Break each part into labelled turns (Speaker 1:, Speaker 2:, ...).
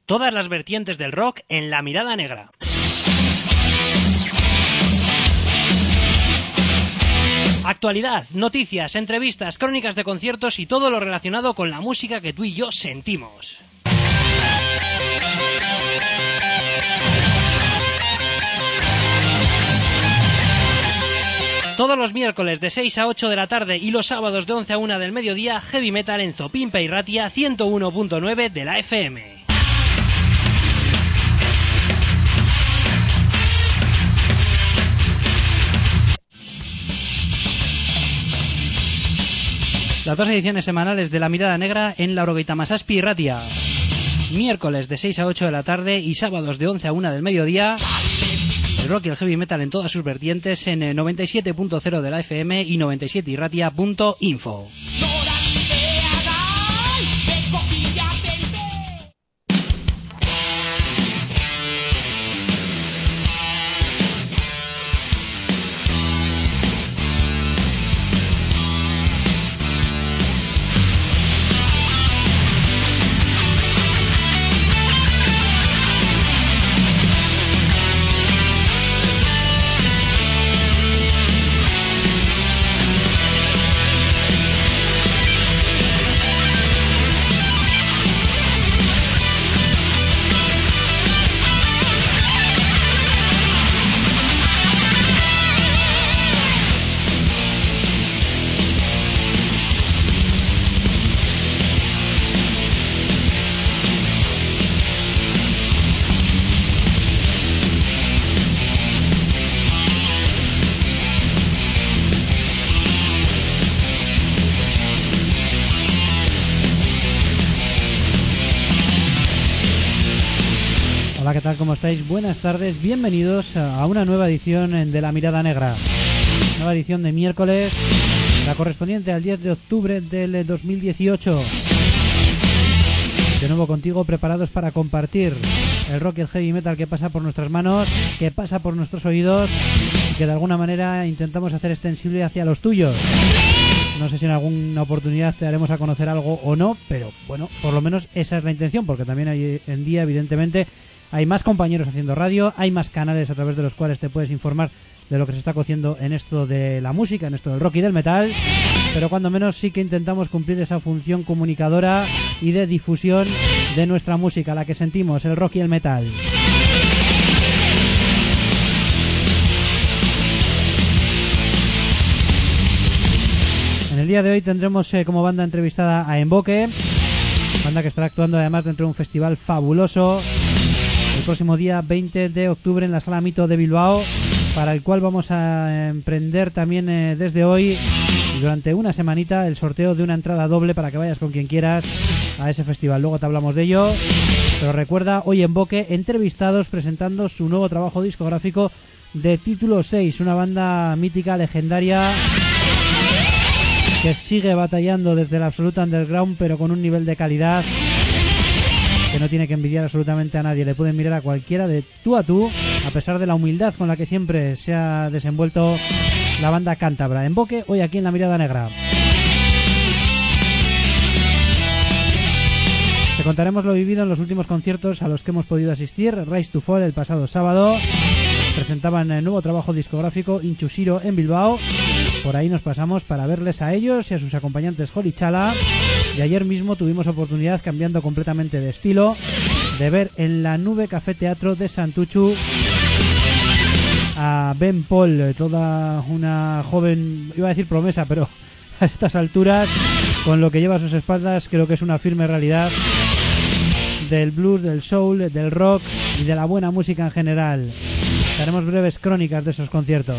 Speaker 1: Todas las vertientes del rock en La Mirada Negra. Actualidad, noticias, entrevistas, crónicas de conciertos y todo lo relacionado con la música que tú y yo sentimos. Todos los miércoles de 6 a 8 de la tarde y los sábados de 11 a 1 del mediodía, Heavy Metal en Zopimpa y Ratia 101.9 de la FM. Las dos ediciones semanales de La Mirada Negra en la Orogeita Masaspi y Ratia. Miércoles de 6 a 8 de la tarde y sábados de 11 a 1 del mediodía. El rock y el heavy metal en todas sus vertientes en 97.0 de la FM y 97irratia.info. Hola, ¿qué tal? ¿Cómo estáis? Buenas tardes, bienvenidos a una nueva edición de La Mirada Negra. Nueva edición de miércoles, la correspondiente al 10 de octubre del 2018. De nuevo contigo, preparados para compartir el rock y el heavy metal que pasa por nuestras manos, que pasa por nuestros oídos y que de alguna manera intentamos hacer extensible hacia los tuyos. No sé si en alguna oportunidad te haremos a conocer algo o no, pero bueno, por lo menos esa es la intención, porque también hoy en día, evidentemente, hay más compañeros haciendo radio, hay más canales a través de los cuales te puedes informar de lo que se está cociendo en esto de la música, en esto del rock y del metal, pero cuando menos sí que intentamos cumplir esa función comunicadora y de difusión de nuestra música, la que sentimos, el rock y el metal. En el día de hoy tendremos como banda entrevistada a Emboque, banda que estará actuando además dentro de un festival fabuloso el próximo día 20 de octubre en la Sala Mito de Bilbao, para el cual vamos a emprender también desde hoy y durante una semanita el sorteo de una entrada doble para que vayas con quien quieras a ese festival. Luego te hablamos de ello, pero recuerda, hoy Emboque entrevistados presentando su nuevo trabajo discográfico de título 6, una banda mítica, legendaria, que sigue batallando desde el absoluto underground, pero con un nivel de calidad que no tiene que envidiar absolutamente a nadie. Le pueden mirar a cualquiera de tú a tú, a pesar de la humildad con la que siempre se ha desenvuelto la banda cántabra. Emboque, hoy aquí en La Mirada Negra. Te contaremos lo vivido en los últimos conciertos a los que hemos podido asistir. Rise to Fall el pasado sábado. Presentaban el nuevo trabajo discográfico Inchushiro en Bilbao. Por ahí nos pasamos para verles a ellos y a sus acompañantes Holy Chala. Y ayer mismo tuvimos oportunidad, cambiando completamente de estilo, de ver en la Nube Café Teatro de Santuchu a Ben Paul, toda una joven, iba a decir promesa, pero a estas alturas, con lo que lleva a sus espaldas, creo que es una firme realidad del blues, del soul, del rock y de la buena música en general. Haremos breves crónicas de esos conciertos.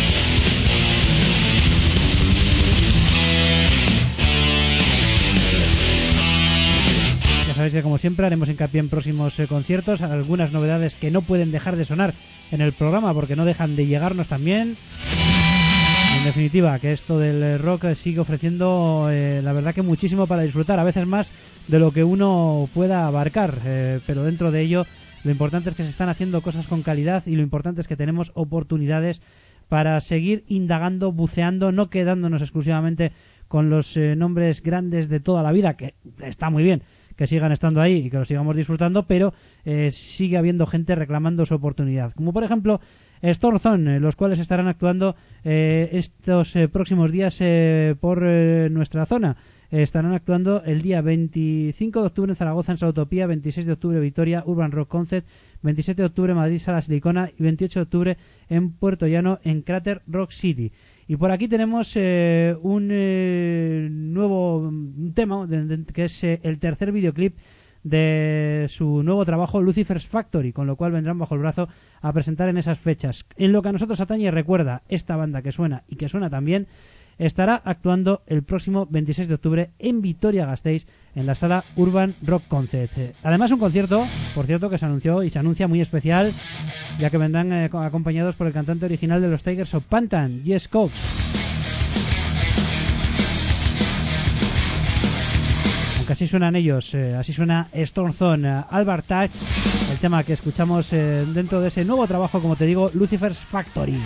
Speaker 1: Sabéis que como siempre haremos hincapié en próximos conciertos, algunas novedades que no pueden dejar de sonar en el programa porque no dejan de llegarnos también. En definitiva, que esto del rock sigue ofreciendo la verdad que muchísimo para disfrutar, a veces más de lo que uno pueda abarcar, pero dentro de ello lo importante es que se están haciendo cosas con calidad y lo importante es que tenemos oportunidades para seguir indagando, buceando, no quedándonos exclusivamente con los nombres grandes de toda la vida, que está muy bien, que sigan estando ahí y que lo sigamos disfrutando, pero sigue habiendo gente reclamando su oportunidad, como por ejemplo Stormzone, los cuales estarán actuando estos próximos días por nuestra zona. Estarán actuando el día 25 de octubre en Zaragoza, en Sautopía, 26 de octubre Vitoria, Urban Rock Concept, 27 de octubre Madrid, Sala Silicona y 28 de octubre en Puerto Llano, en Cráter Rock City. Y por aquí tenemos un nuevo tema, que es el tercer videoclip de su nuevo trabajo, Lucifer's Factory, con lo cual vendrán bajo el brazo a presentar en esas fechas. En lo que a nosotros atañe, recuerda, esta banda que suena y que suena también, estará actuando el próximo 26 de octubre en Vitoria-Gasteiz, en la sala Urban Rock Concept. Además, un concierto, por cierto, que se anunció y se anuncia muy especial, ya que vendrán acompañados por el cantante original de los Tigers of Pantan, Jess Cox. Aunque así suenan ellos, así suena Stormzone, Albert Tag, el tema que escuchamos dentro de ese nuevo trabajo, como te digo, Lucifer's Factory.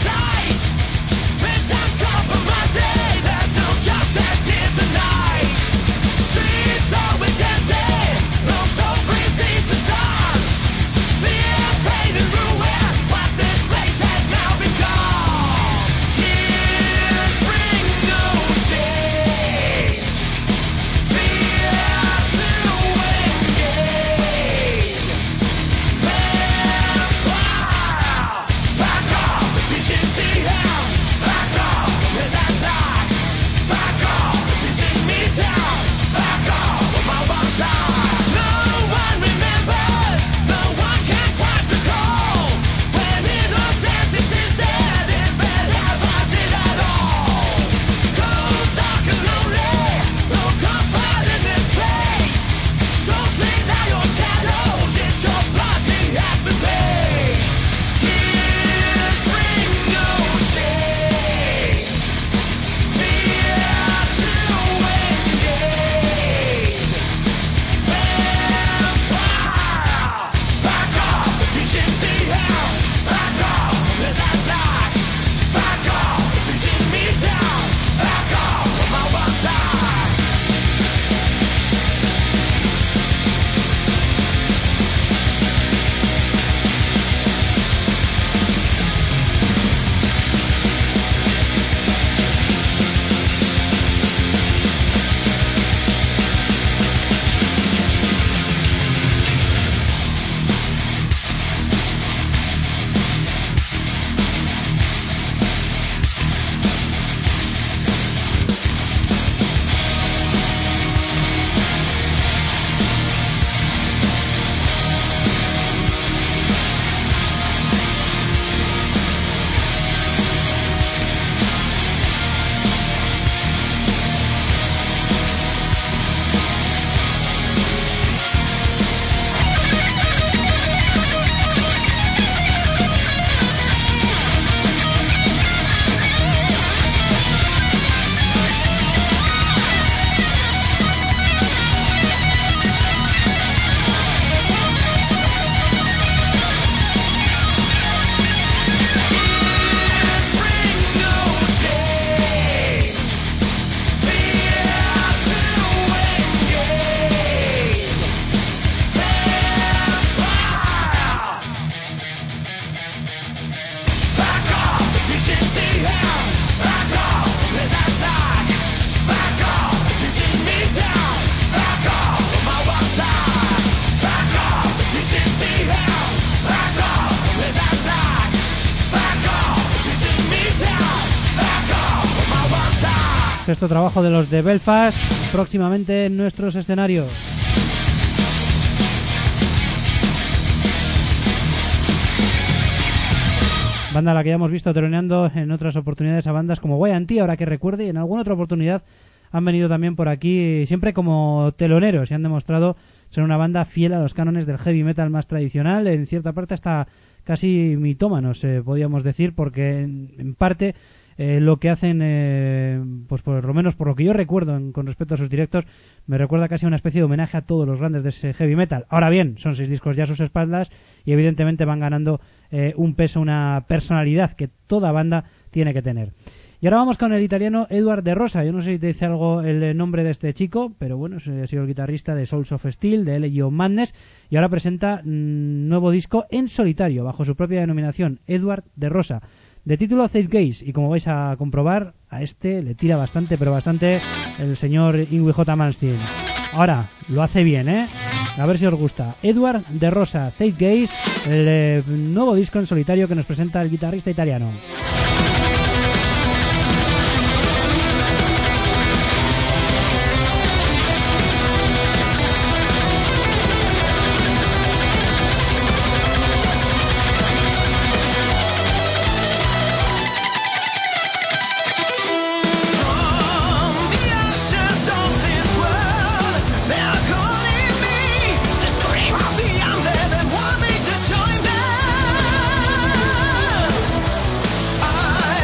Speaker 1: Sexto trabajo de los de Belfast, próximamente en nuestros escenarios. Banda a la que ya hemos visto teloneando en otras oportunidades a bandas como Guayanti, ahora que recuerde, y en alguna otra oportunidad han venido también por aquí, siempre como teloneros, y han demostrado ser una banda fiel a los cánones del heavy metal más tradicional, en cierta parte hasta casi mitómanos, podríamos decir, porque en parte lo que hacen, pues por lo menos por lo que yo recuerdo con respecto a sus directos, me recuerda casi a una especie de homenaje a todos los grandes de ese heavy metal. Ahora bien, son 6 discos ya a sus espaldas y evidentemente van ganando un peso, una personalidad que toda banda tiene que tener. Y ahora vamos con el italiano Edward De Rosa. Yo no sé si te dice algo el nombre de este chico, pero bueno, ha sido el guitarrista de Souls of Steel, de Elegy of Madness, y ahora presenta nuevo disco en solitario, bajo su propia denominación, Edward De Rosa, de título Zed Gaze. Y como vais a comprobar, a este le tira bastante, pero bastante, el señor Yngwie J. Malmsteen. Ahora, lo hace bien, ¿eh? A ver si os gusta. Edward De Rosa, Zed Gaze, el nuevo disco en solitario que nos presenta el guitarrista italiano.
Speaker 2: I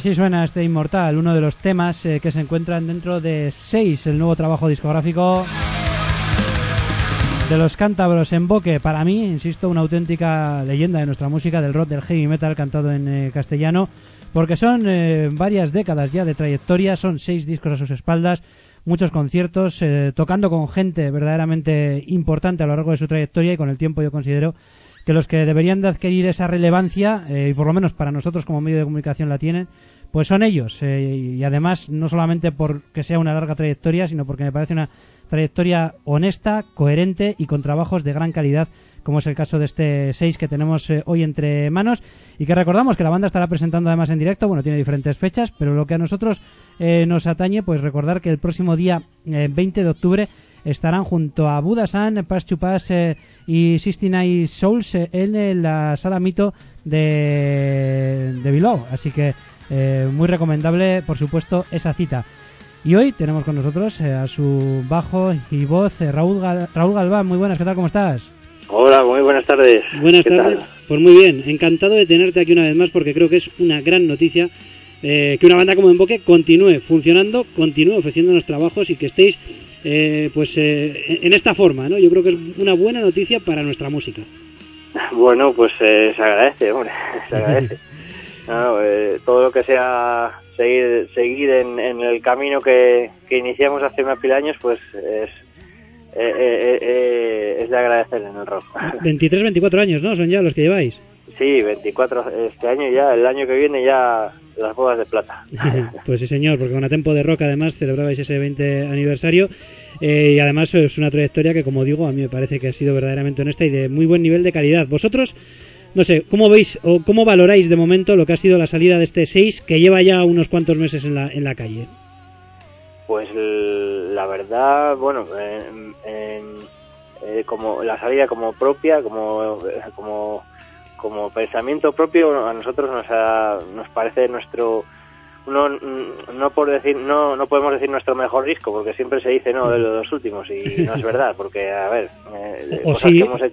Speaker 1: Así suena este Inmortal, uno de los temas que se encuentran dentro de 6, el nuevo trabajo discográfico de los cántabros Emboque. Para mí, insisto, una auténtica leyenda de nuestra música, del rock, del heavy metal cantado en castellano, porque son varias décadas ya de trayectoria, son 6 discos a sus espaldas, muchos conciertos, tocando con gente verdaderamente importante a lo largo de su trayectoria, y con el tiempo yo considero que los que deberían de adquirir esa relevancia, y por lo menos para nosotros como medio de comunicación la tienen, pues son ellos, y además no solamente porque sea una larga trayectoria, sino porque me parece una trayectoria honesta, coherente y con trabajos de gran calidad, como es el caso de este 6 que tenemos hoy entre manos, y que recordamos que la banda estará presentando además en directo. Bueno, tiene diferentes fechas, pero lo que a nosotros nos atañe, pues recordar que el próximo día 20 de octubre estarán junto a Budasan, Pass to Pass y 69 Souls en la Sala Mito de Bilbao, así que muy recomendable, por supuesto, esa cita. Y hoy tenemos con nosotros a su bajo y voz Raúl Galván. Muy buenas, ¿qué tal? ¿Cómo estás?
Speaker 2: Hola, muy buenas tardes.
Speaker 1: Buenas tardes. Pues muy bien, encantado de tenerte aquí una vez más, porque creo que es una gran noticia que una banda como Emboque continúe funcionando, continúe ofreciéndonos trabajos y que estéis en esta forma, ¿no? Yo creo que es una buena noticia para nuestra música.
Speaker 2: Bueno, pues se agradece, hombre, se agradece. No, todo lo que sea seguir en el camino que iniciamos hace una pila de años, pues es de agradecer en el rock.
Speaker 1: 23, 24 años, ¿no? Son ya los que lleváis.
Speaker 2: Sí, 24 este año ya, el año que viene ya las bodas de plata.
Speaker 1: Pues sí, señor, porque con A Tempo de Rock además celebrabais ese 20 aniversario, y además es una trayectoria que, como digo, a mí me parece que ha sido verdaderamente honesta y de muy buen nivel de calidad. Vosotros, no sé, ¿cómo veis o cómo valoráis de momento lo que ha sido la salida de este 6 que lleva ya unos cuantos meses en la calle?
Speaker 2: Pues la verdad, bueno, como la salida como propia, como pensamiento propio, a nosotros nos parece nuestro, no podemos decir nuestro mejor disco, porque siempre se dice no de los últimos, y no es verdad, porque a ver, cosas que hemos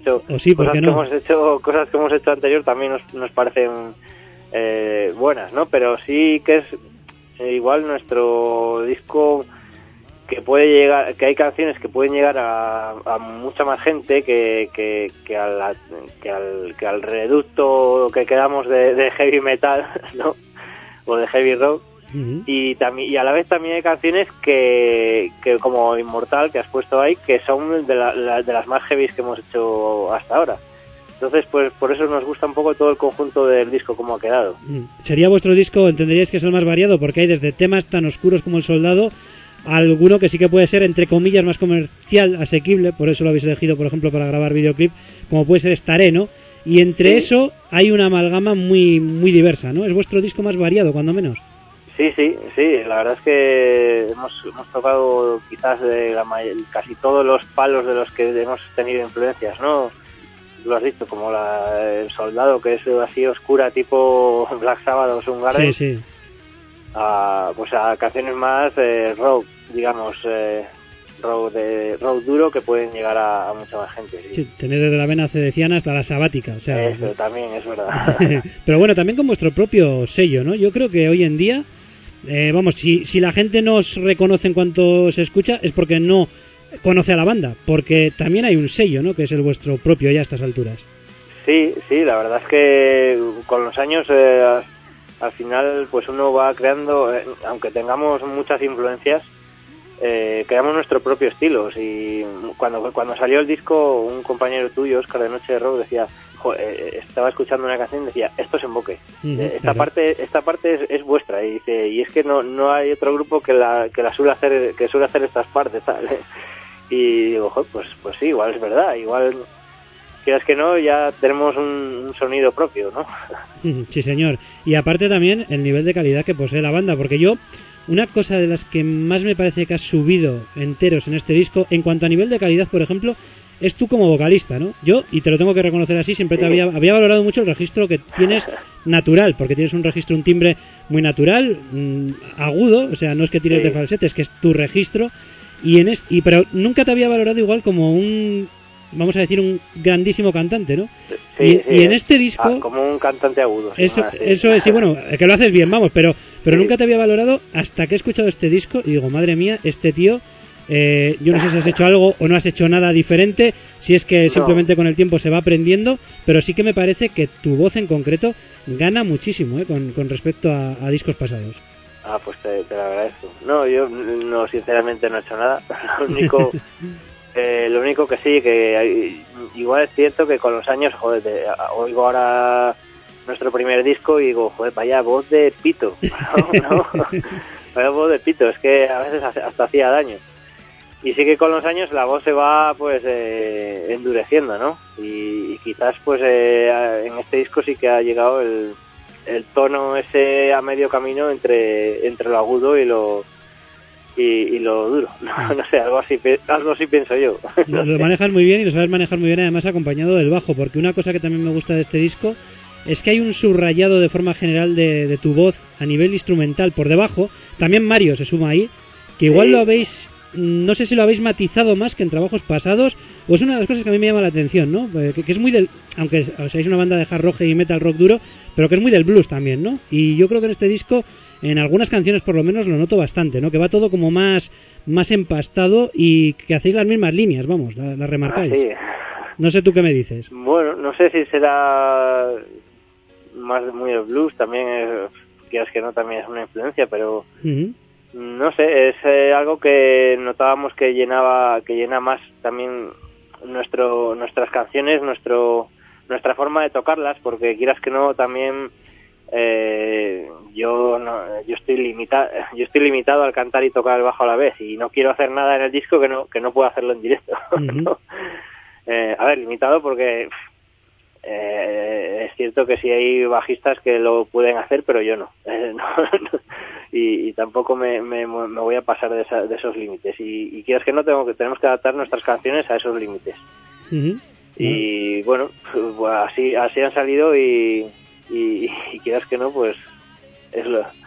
Speaker 2: hecho anterior también nos parecen buenas, ¿no? Pero sí que es igual nuestro disco, que puede llegar, que hay canciones que pueden llegar a mucha más gente que al reducto que quedamos de heavy metal, ¿no? O de heavy rock. Uh-huh. Y a la vez también hay canciones que como Inmortal, que has puesto ahí, que son de las más heavy que hemos hecho hasta ahora. Entonces, pues por eso nos gusta un poco todo el conjunto del disco, como ha quedado.
Speaker 1: ¿Sería vuestro disco, entenderíais que es el más variado? Porque hay desde temas tan oscuros como El Soldado, alguno que sí que puede ser, entre comillas, más comercial, asequible, por eso lo habéis elegido, por ejemplo, para grabar videoclip, como puede ser Estaré, ¿no? Y entre eso hay una amalgama muy, muy diversa, ¿no? Es vuestro disco más variado, cuando menos.
Speaker 2: Sí, la verdad es que hemos tocado quizás casi todos los palos de los que hemos tenido influencias, ¿no? Lo has dicho, como El Soldado, que es así oscura, tipo Black Sabbath o Soundgarden.
Speaker 1: Sí.
Speaker 2: A canciones más rock, digamos, rock duro, que pueden llegar a mucha más gente.
Speaker 1: Sí, tener desde la vena cedeciana hasta la sabática, o sea,
Speaker 2: eso también es verdad.
Speaker 1: Pero bueno, también con vuestro propio sello, ¿no? Yo creo que hoy en día, si la gente no os reconoce en cuanto se escucha, es porque no conoce a la banda, porque también hay un sello, ¿no? Que es el vuestro propio ya a estas alturas.
Speaker 2: Sí, la verdad es que con los años al final pues uno va creando, aunque tengamos muchas influencias, creamos nuestro propio estilo. Y cuando salió el disco, un compañero tuyo, Óscar de Noche de Rock, decía, estaba escuchando una canción y decía, esto es Emboque, esta parte es vuestra, y dice, y es que no hay otro grupo que suele hacer estas partes, tal. Y digo, pues sí, igual es verdad, igual quieras que no, ya tenemos un sonido propio, ¿no?
Speaker 1: Sí, señor. Y aparte también el nivel de calidad que posee la banda, porque una cosa de las que más me parece que has subido enteros en este disco, en cuanto a nivel de calidad, por ejemplo, es tú como vocalista, ¿no? Yo, y te lo tengo que reconocer así, siempre te había valorado mucho el registro que tienes natural, porque tienes un timbre muy natural, agudo, o sea, no es que tires de falsete, es que es tu registro, pero nunca te había valorado igual como un vamos a decir, un grandísimo cantante, ¿no?
Speaker 2: Sí,
Speaker 1: y en este disco...
Speaker 2: como un cantante agudo.
Speaker 1: Eso es, sí, bueno, que lo haces bien, vamos, pero nunca te había valorado hasta que he escuchado este disco y digo, madre mía, este tío... yo no sé si has hecho algo o no has hecho nada diferente, si es que simplemente con el tiempo se va aprendiendo, pero sí que me parece que tu voz en concreto gana muchísimo con respecto a discos pasados.
Speaker 2: Pues te lo agradezco. No, yo no, sinceramente no he hecho nada. Lo único que sí, que igual es cierto que con los años, joder, oigo ahora nuestro primer disco y digo, joder, vaya voz de pito, ¿no? Vaya voz de pito, es que a veces hasta hacía daño. Y sí que con los años la voz se va pues endureciendo, ¿no? Y quizás pues en este disco sí que ha llegado el tono ese a medio camino entre lo agudo y lo duro. No sé, algo así pienso yo.
Speaker 1: Lo manejas muy bien y lo sabes manejar muy bien, además acompañado del bajo, porque una cosa que también me gusta de este disco es que hay un subrayado de forma general de tu voz a nivel instrumental por debajo. También Mario se suma ahí, que igual lo habéis... No sé si lo habéis matizado más que en trabajos pasados, o es una de las cosas que a mí me llama la atención, ¿no? Que es muy del... Aunque seáis una banda de hard rock y metal rock duro, pero que es muy del blues también, ¿no? Y yo creo que en este disco, en algunas canciones por lo menos, lo noto bastante, ¿no? Que va todo como más empastado y que hacéis las mismas líneas, vamos, las remarcáis.
Speaker 2: Sí.
Speaker 1: No sé tú qué me dices.
Speaker 2: Bueno, no sé si será más muy del blues, también quieras que no, también es una influencia, pero... Uh-huh. No sé, es algo que notábamos que llena más también nuestras canciones, nuestra forma de tocarlas, porque quieras que no, también yo estoy limitado al cantar y tocar el bajo a la vez, y no quiero hacer nada en el disco que no pueda hacerlo en directo. Uh-huh. ¿No? A ver, limitado porque es cierto que sí hay bajistas que lo pueden hacer, pero yo no. Y tampoco me voy a pasar de esos límites. Y quieras que no, tenemos que adaptar nuestras canciones a esos límites. Uh-huh. Y bueno, pues así han salido y quieras que no, pues es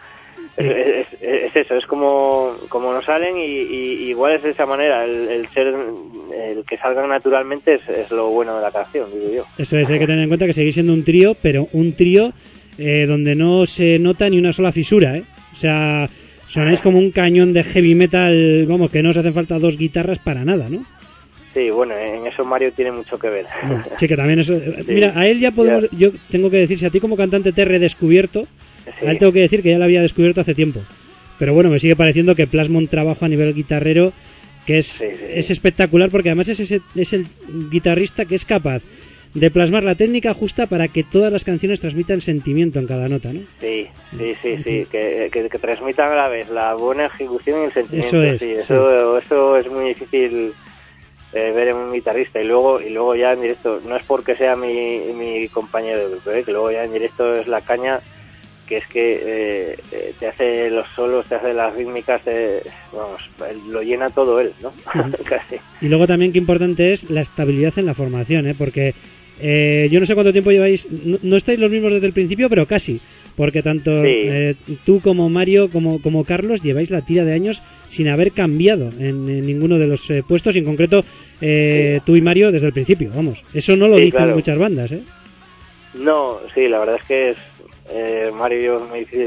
Speaker 2: eso, es como nos salen y igual es de esa manera, el que salgan naturalmente es lo bueno de la canción, digo yo.
Speaker 1: Eso es, hay que tener en cuenta que seguís siendo un trío, pero un trío donde no se nota ni una sola fisura, ¿eh? O sea, sonáis como un cañón de heavy metal, vamos, que no os hacen falta dos guitarras para nada, ¿no?
Speaker 2: Sí, bueno, en eso Mario tiene mucho que ver.
Speaker 1: Sí, que también eso... Sí. Mira, a él ya podemos... Ya. Yo tengo que decir, si a ti como cantante te he redescubierto, sí. A él tengo que decir que ya lo había descubierto hace tiempo. Pero bueno, me sigue pareciendo que plasma un trabajo a nivel guitarrero que es espectacular, porque además es el guitarrista que es capaz de plasmar la técnica justa para que todas las canciones transmitan sentimiento en cada nota, ¿no?
Speaker 2: Sí, que transmitan a la vez la buena ejecución y el sentimiento.
Speaker 1: Eso es.
Speaker 2: Sí, eso es muy difícil ver en un guitarrista, y luego ya en directo, no es porque sea mi compañero de grupo, que luego ya en directo es la caña, que es que te hace los solos, te hace las rítmicas, lo llena todo él, ¿no? Casi.
Speaker 1: Y luego también qué importante es la estabilidad en la formación, porque yo no sé cuánto tiempo lleváis, no estáis los mismos desde el principio, pero casi, porque tanto tú como Mario como Carlos lleváis la tira de años sin haber cambiado en ninguno de los puestos, y en concreto tú y Mario desde el principio, vamos, eso no lo dicen claro. Muchas bandas, ¿eh?
Speaker 2: No, sí, la verdad es que es Mario y yo es muy difícil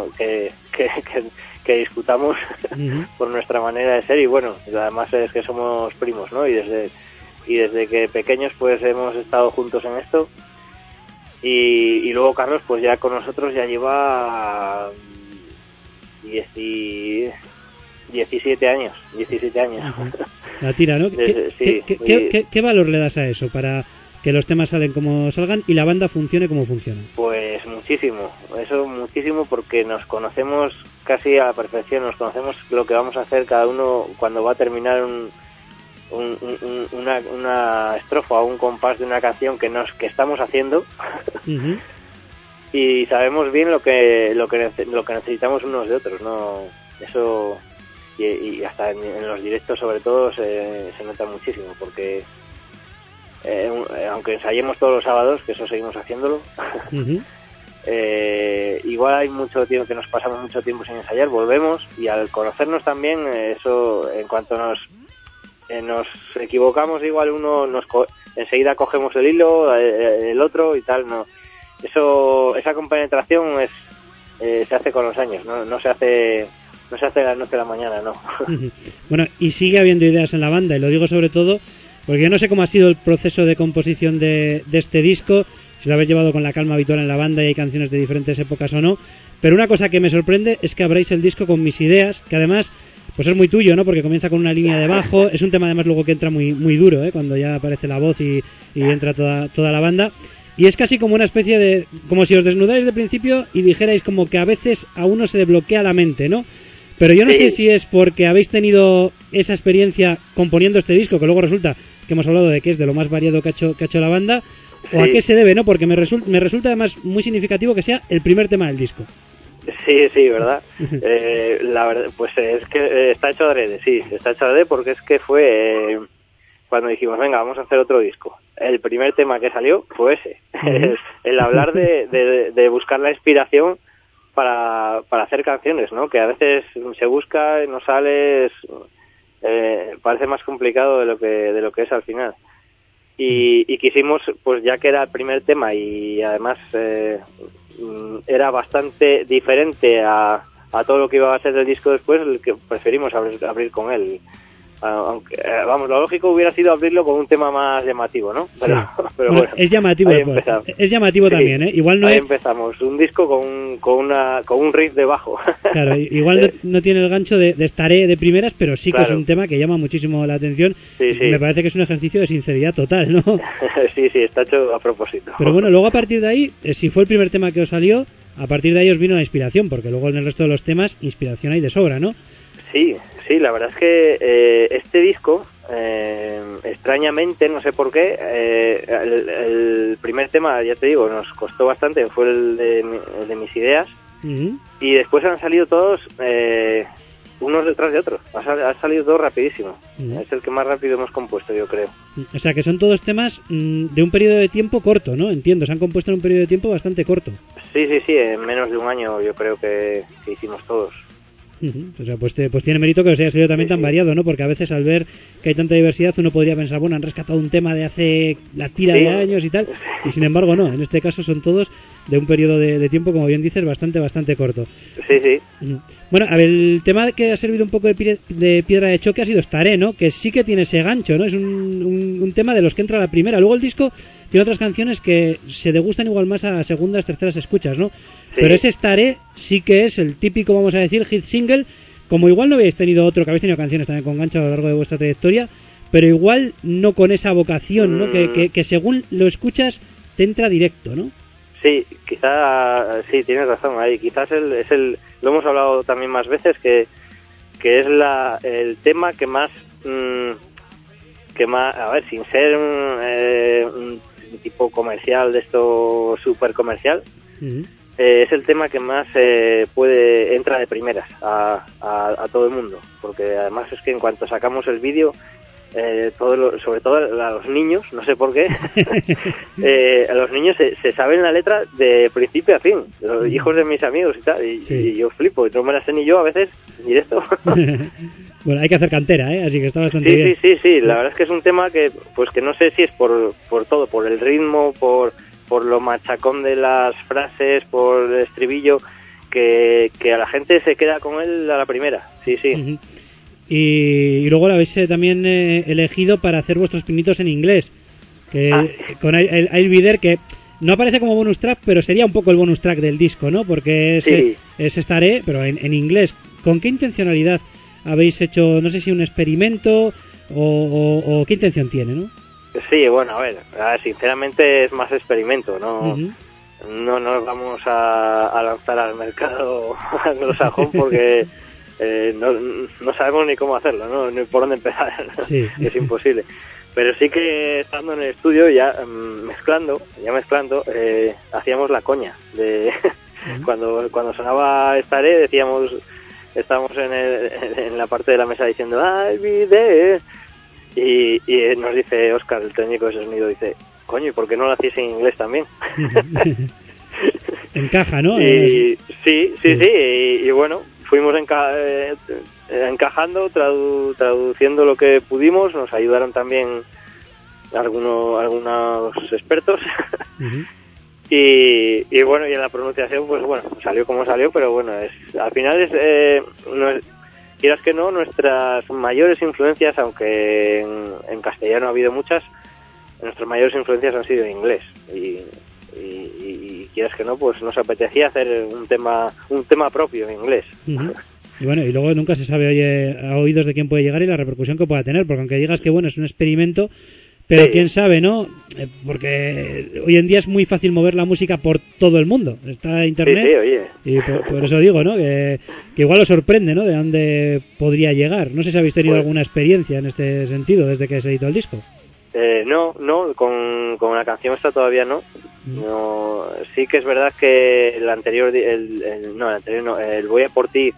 Speaker 2: que discutamos uh-huh. por nuestra manera de ser, y bueno, además es que somos primos, ¿no? Y desde que pequeños pues hemos estado juntos en esto, y luego Carlos pues ya con nosotros ya lleva 17 años. Uh-huh.
Speaker 1: La tira, ¿no? ¿Qué valor le das a eso para que los temas salen como salgan y la banda funcione como funciona?
Speaker 2: Pues muchísimo, porque nos conocemos casi a la perfección, nos conocemos lo que vamos a hacer cada uno cuando va a terminar una estrofa o un compás de una canción que estamos haciendo. Uh-huh. Y sabemos bien lo que necesitamos unos de otros, ¿no? Eso, y hasta en los directos sobre todo se nota muchísimo, porque aunque ensayemos todos los sábados, que eso seguimos haciéndolo, uh-huh. Igual hay mucho tiempo que nos pasamos mucho tiempo sin ensayar, volvemos, y al conocernos también, eso, en cuanto nos nos equivocamos, igual uno enseguida cogemos el hilo, el otro y tal, no. Esa compenetración se hace con los años, no se hace de la noche a la mañana, no.
Speaker 1: Bueno, y sigue habiendo ideas en la banda, y lo digo sobre todo porque yo no sé cómo ha sido el proceso de composición de este disco, si lo habéis llevado con la calma habitual en la banda y hay canciones de diferentes épocas o no, pero una cosa que me sorprende es que abráis el disco con Mis Ideas, que además pues es muy tuyo, ¿no? Porque comienza con una línea de bajo, es un tema además luego que entra muy muy duro, cuando ya aparece la voz y entra toda la banda, y es casi como una especie de, como si os desnudáis de principio y dijerais como que a veces a uno se desbloquea la mente, ¿no? Pero yo no sé si es porque habéis tenido esa experiencia componiendo este disco, que luego resulta que hemos hablado de que es de lo más variado que ha hecho la banda, o a qué se debe, ¿no? Porque me resulta además muy significativo que sea el primer tema del disco.
Speaker 2: Sí, ¿verdad? La verdad, pues es que está hecho adrede, sí, está hecho adrede porque es que fue cuando dijimos, venga, vamos a hacer otro disco. El primer tema que salió fue ese, el hablar de buscar la inspiración para hacer canciones, ¿no? Que a veces se busca y no sale, parece más complicado de lo que es al final. Y quisimos, pues ya que era el primer tema y además era bastante diferente a todo lo que iba a ser el disco después, el que preferimos abrir con él. Aunque, vamos, lo lógico hubiera sido abrirlo con un tema más llamativo, ¿no? Pero bueno,
Speaker 1: es llamativo, es llamativo también, ¿eh? Igual no
Speaker 2: ahí
Speaker 1: es...
Speaker 2: empezamos, un disco con un riff de bajo.
Speaker 1: Claro, igual no tiene el gancho de estaré de primeras, pero sí que
Speaker 2: claro.
Speaker 1: Es un tema que llama muchísimo la atención.
Speaker 2: Sí.
Speaker 1: Me parece que es un ejercicio de sinceridad total, ¿no?
Speaker 2: Sí, está hecho a propósito.
Speaker 1: Pero bueno, luego a partir de ahí, si fue el primer tema que os salió, a partir de ahí os vino la inspiración, porque luego en el resto de los temas inspiración hay de sobra, ¿no?
Speaker 2: Sí, la verdad es que este disco, extrañamente, no sé por qué, el primer tema, ya te digo, nos costó bastante, fue el de Mis Ideas, y después han salido todos unos detrás de otros, ha salido todo rapidísimo, es el que más rápido hemos compuesto, yo creo.
Speaker 1: O sea, que son todos temas de un periodo de tiempo corto, ¿no? Entiendo, se han compuesto en un periodo de tiempo bastante corto.
Speaker 2: Sí, en menos de un año yo creo que hicimos todos.
Speaker 1: O sea, pues tiene mérito que os haya salido también tan variado, ¿no? Porque a veces al ver que hay tanta diversidad uno podría pensar, bueno, han rescatado un tema de hace la tira de años y tal, y sin embargo no, en este caso son todos de un periodo de tiempo, como bien dices, bastante corto.
Speaker 2: Sí.
Speaker 1: Bueno, a ver, el tema que ha servido un poco de piedra de choque ha sido Estaré, ¿no? Que sí que tiene ese gancho, ¿no? Es un tema de los que entra a la primera. Luego el disco tiene otras canciones que se degustan igual más a segundas, terceras escuchas, ¿no? Sí. Pero ese Estaré sí que es el típico, vamos a decir, hit single. Como igual no habéis tenido otro, que habéis tenido canciones también con gancho a lo largo de vuestra trayectoria, pero igual no con esa vocación, ¿no? Que según lo escuchas te entra directo, ¿no?
Speaker 2: Sí, quizá, sí, tienes razón ahí. Quizás lo hemos hablado también más veces, que es el tema que más, a ver, sin ser un tipo comercial, de esto súper comercial, es el tema que más entra de primeras a todo el mundo, porque además es que en cuanto sacamos el vídeo, sobre todo a los niños, no sé por qué, a los niños se saben la letra de principio a fin, los hijos de mis amigos y tal, y yo flipo, y no me la sé ni yo a veces en directo.
Speaker 1: Bueno, hay que hacer cantera, así que está bastante bien.
Speaker 2: Sí, la verdad es que es un tema que no sé si es por todo, por el ritmo, por lo machacón de las frases, por el estribillo, que a la gente se queda con él a la primera, sí.
Speaker 1: Y luego lo habéis también elegido para hacer vuestros pinitos en inglés, con I'll Be There, que no aparece como bonus track, pero sería un poco el bonus track del disco, ¿no? Porque es Estaré, pero en inglés. ¿Con qué intencionalidad habéis hecho, no sé si un experimento o qué intención tiene, no?
Speaker 2: Sí, bueno, a ver, sinceramente es más experimento, ¿no? No nos vamos a lanzar al mercado anglosajón porque no sabemos ni cómo hacerlo, ¿no? Ni por dónde empezar, ¿no? Sí. Es imposible. Pero sí que estando en el estudio, ya mezclando, hacíamos la coña de cuando sonaba Estaré, decíamos, estábamos en la parte de la mesa diciendo I'll be there, y nos dice Óscar, el técnico de sonido, dice, coño, ¿y por qué no lo hacéis en inglés también?
Speaker 1: Encaja, ¿no?
Speaker 2: Sí, y bueno, fuimos encajando, traduciendo lo que pudimos. Nos ayudaron también algunos expertos.
Speaker 1: Uh-huh.
Speaker 2: y bueno, y en la pronunciación, pues bueno, salió como salió, pero bueno, al final quieras que no, nuestras mayores influencias, aunque en castellano ha habido muchas, nuestras mayores influencias han sido en inglés. Y quieras que no, pues nos apetecía hacer un tema propio en inglés.
Speaker 1: Uh-huh. Y bueno, y luego nunca se sabe, oye, a oídos de quién puede llegar y la repercusión que pueda tener, porque aunque digas que bueno, es un experimento, pero sí, quién sabe, ¿no? Porque hoy en día es muy fácil mover la música por todo el mundo. Está internet.
Speaker 2: Sí, oye.
Speaker 1: Y por eso digo, ¿no? Que igual os sorprende, ¿no? De dónde podría llegar. No sé si habéis tenido alguna experiencia en este sentido desde que se editó el disco.
Speaker 2: No, con la canción esta todavía no. No, sí que es verdad que el anterior, el Voy a por ti,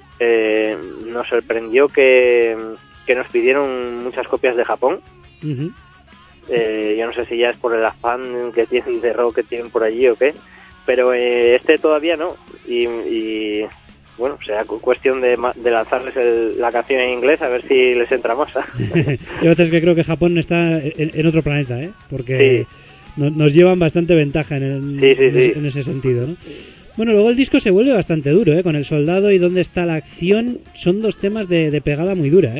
Speaker 2: nos sorprendió que nos pidieron muchas copias de Japón.
Speaker 1: Uh-huh.
Speaker 2: Yo no sé si ya es por el afán que tienen de rock que tienen por allí o qué, pero este todavía no. Y bueno, será cuestión de lanzarles la canción en inglés a ver si les entra más.
Speaker 1: Yo es que creo que Japón está en otro planeta, porque sí, nos llevan bastante ventaja en ese sentido, ¿no? Bueno, luego el disco se vuelve bastante duro, con El Soldado y Dónde está la acción. Son dos temas de pegada muy dura,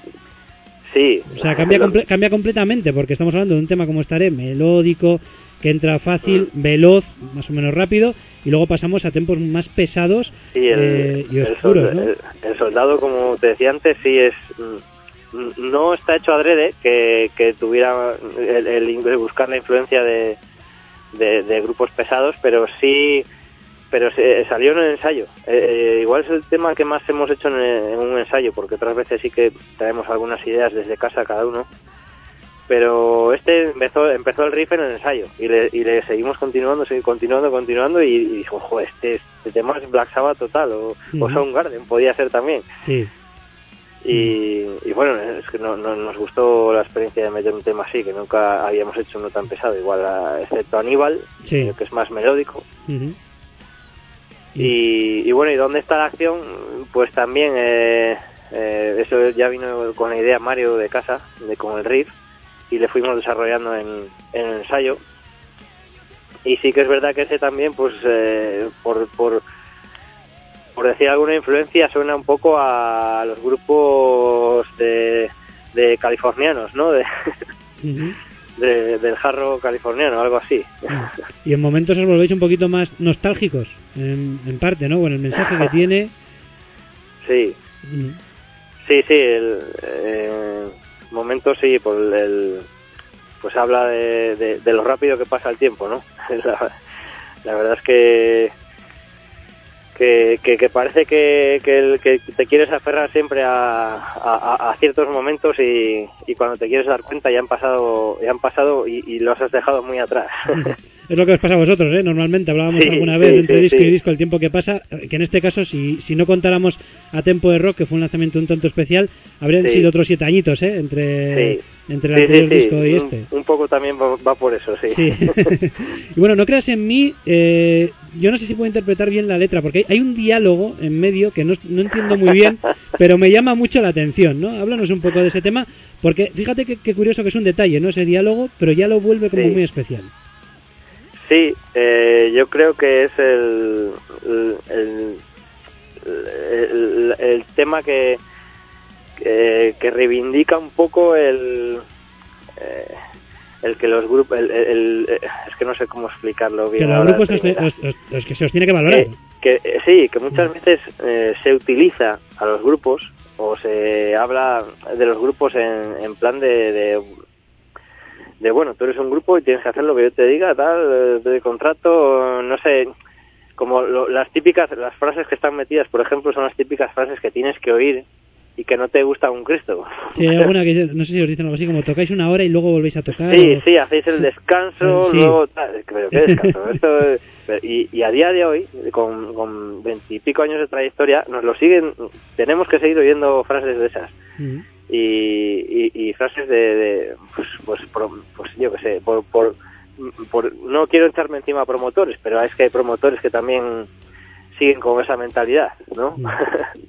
Speaker 2: Sí.
Speaker 1: O sea, cambia completamente, porque estamos hablando de un tema como Estaré, melódico, que entra fácil, veloz, más o menos rápido, y luego pasamos a tempos más pesados y oscuros, ¿no?
Speaker 2: El Soldado, como te decía antes, sí no está hecho adrede que tuviera el buscar la influencia de grupos pesados, pero salió en el ensayo. Igual es el tema que más hemos hecho en un ensayo, porque otras veces sí que traemos algunas ideas desde casa cada uno, pero empezó el riff en el ensayo y le seguimos continuando y dijo, joder, este tema es Black Sabbath total, o Soundgarden podía ser también.
Speaker 1: Sí.
Speaker 2: Y bueno, es que no nos gustó la experiencia de meter un tema así, que nunca habíamos hecho uno tan pesado, igual excepto Aníbal, que es más melódico.
Speaker 1: Uh-huh.
Speaker 2: Y bueno, ¿y dónde está la acción? Pues también eso ya vino con la idea Mario de casa, con el riff, y le fuimos desarrollando en el ensayo. Y sí que es verdad que ese también, pues por decir alguna influencia, suena un poco a los grupos de californianos, ¿no?
Speaker 1: Uh-huh.
Speaker 2: Del hard rock californiano, algo así.
Speaker 1: Y en momentos os volvéis un poquito más nostálgicos, en parte, ¿no? Con el mensaje que tiene.
Speaker 2: Sí.
Speaker 1: Uh-huh.
Speaker 2: Sí, momentos sí, pues habla de lo rápido que pasa el tiempo, ¿no? La verdad es que parece que te quieres aferrar siempre a ciertos momentos y cuando te quieres dar cuenta ya han pasado y los has dejado muy atrás.
Speaker 1: Es lo que os pasa a vosotros, Normalmente hablábamos alguna vez entre disco y disco el tiempo que pasa, que en este caso si no contáramos a Tempo de Rock, que fue un lanzamiento un tanto especial, habrían sido otros 7 añitos, entre el anterior disco y este.
Speaker 2: Un poco también va por eso, sí.
Speaker 1: Y bueno, no creas en mí, yo no sé si puedo interpretar bien la letra, porque hay un diálogo en medio que no entiendo muy bien, pero me llama mucho la atención, ¿no? Háblanos un poco de ese tema, porque fíjate que curioso que es un detalle, ¿no? Ese diálogo, pero ya lo vuelve como muy especial.
Speaker 2: Sí, yo creo que es el tema que reivindica un poco el que los grupos, es que no sé cómo explicarlo bien.
Speaker 1: Que los grupos los que se os tiene que valorar.
Speaker 2: Que muchas veces se utiliza a los grupos o se habla de los grupos en plan de bueno, tú eres un grupo y tienes que hacer lo que yo te diga, tal, de contrato, no sé, como las frases que están metidas, por ejemplo, son las típicas frases que tienes que oír y que no te gusta un Cristo.
Speaker 1: Sí, hay alguna que no sé si os dicen algo así, como tocáis una hora y luego volvéis a tocar.
Speaker 2: Sí, hacéis el descanso, luego tal, pero ¿qué descanso? Y a día de hoy, con 20 y pico años de trayectoria, nos lo siguen, tenemos que seguir oyendo frases de esas. Uh-huh. Y frases pues yo qué sé, por no quiero echarme encima a promotores, pero es que hay promotores que también siguen con esa mentalidad, ¿no?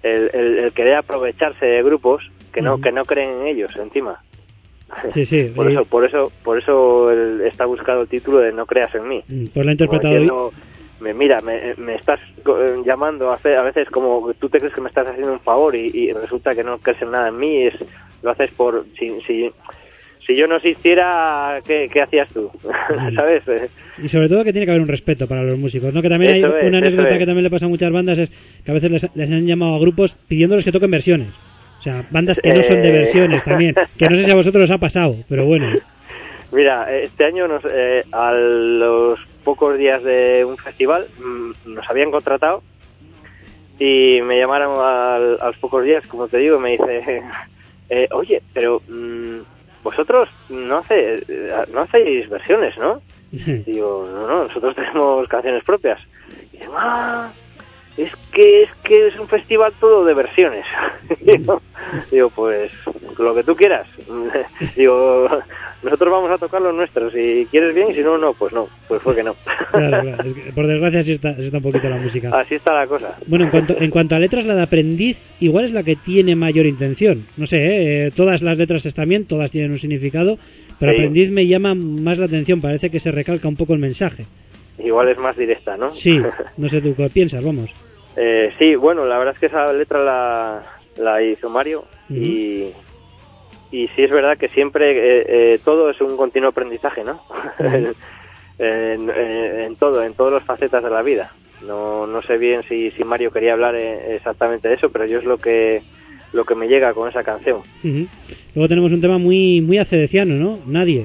Speaker 2: el querer aprovecharse de grupos que no creen en ellos encima.
Speaker 1: Sí.
Speaker 2: Por eso está buscado el título de No creas en mí.
Speaker 1: Pues lo he interpretado
Speaker 2: me estás llamando a veces como tú te crees que me estás haciendo un favor y resulta que no crees en nada en mí, lo haces por si yo no existiera, ¿qué hacías tú? ¿Sabes?
Speaker 1: Y sobre todo que tiene que haber un respeto para los músicos, ¿no? Que también hay una anécdota que también le pasa a muchas bandas, es que a veces les han llamado a grupos pidiéndoles que toquen versiones. O sea, bandas que no son de versiones también, que no sé si a vosotros os ha pasado, pero bueno.
Speaker 2: Mira, este año a los pocos días de un festival nos habían contratado y me llamaron a los pocos días, como te digo, me dice, oye, pero vosotros no hacéis versiones, ¿no? Digo, no, nosotros tenemos canciones propias. Y dice, es que es un festival todo de versiones. Digo, pues lo que tú quieras. Digo, nosotros vamos a tocar los nuestros, si quieres bien, y si no, pues no, pues fue que no.
Speaker 1: Claro. Es que por desgracia así está un poquito la música.
Speaker 2: Así está la cosa.
Speaker 1: Bueno, en cuanto a letras, la de Aprendiz igual es la que tiene mayor intención. No sé, todas las letras están bien, todas tienen un significado, pero sí. Aprendiz me llama más la atención, parece que se recalca un poco el mensaje.
Speaker 2: Igual es más directa, ¿no?
Speaker 1: Sí, no sé tú qué piensas, vamos.
Speaker 2: Sí, bueno, la verdad es que esa letra la hizo Mario. Y sí es verdad que siempre todo es un continuo aprendizaje, ¿no? en todas las facetas de la vida. No sé bien si Mario quería hablar exactamente de eso, pero yo es lo que me llega con esa canción.
Speaker 1: Luego tenemos un tema muy acedeciano, ¿no? Nadie.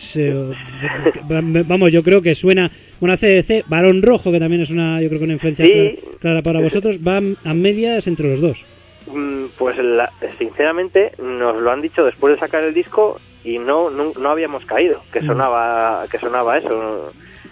Speaker 1: Vamos, yo creo que suena una ACDC, Barón Rojo, que también es una influencia clara para vosotros, va a medias entre los dos.
Speaker 2: Pues sinceramente nos lo han dicho después de sacar el disco y no habíamos caído que sonaba eso.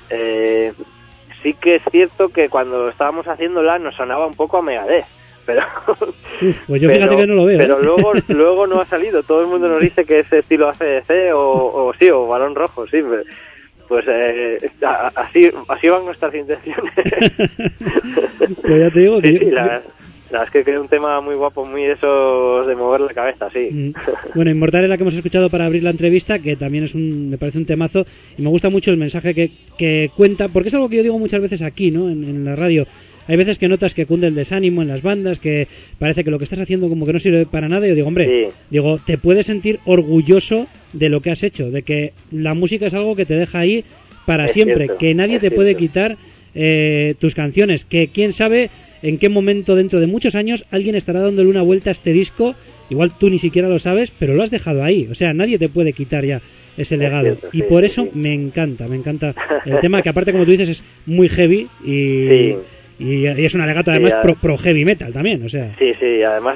Speaker 2: Sí que es cierto que cuando estábamos haciéndola nos sonaba un poco a Megadeth, pero
Speaker 1: pues yo fíjate que no lo veo.
Speaker 2: Pero luego no ha salido. Todo el mundo nos dice que es estilo ACDC o Balón Rojo, sí. Pues así van nuestras intenciones.
Speaker 1: Pues ya te digo que
Speaker 2: sí, la verdad es que es un tema muy guapo, muy esos de mover la cabeza, sí.
Speaker 1: Bueno, Inmortal es la que hemos escuchado para abrir la entrevista, que también me parece un temazo, y me gusta mucho el mensaje que cuenta, porque es algo que yo digo muchas veces aquí, ¿no? En la radio. Hay veces que notas que cunde el desánimo en las bandas, que parece que lo que estás haciendo como que no sirve para nada, y yo digo, hombre, te puedes sentir orgulloso de lo que has hecho, de que la música es algo que te deja ahí para siempre, que nadie te puede quitar tus canciones, que quién sabe en qué momento dentro de muchos años alguien estará dándole una vuelta a este disco, igual tú ni siquiera lo sabes, pero lo has dejado ahí, o sea, nadie te puede quitar ya ese legado, y por eso me encanta el tema, que aparte, como tú dices, es muy heavy y es un alegato además pro heavy metal también, o sea.
Speaker 2: Sí, además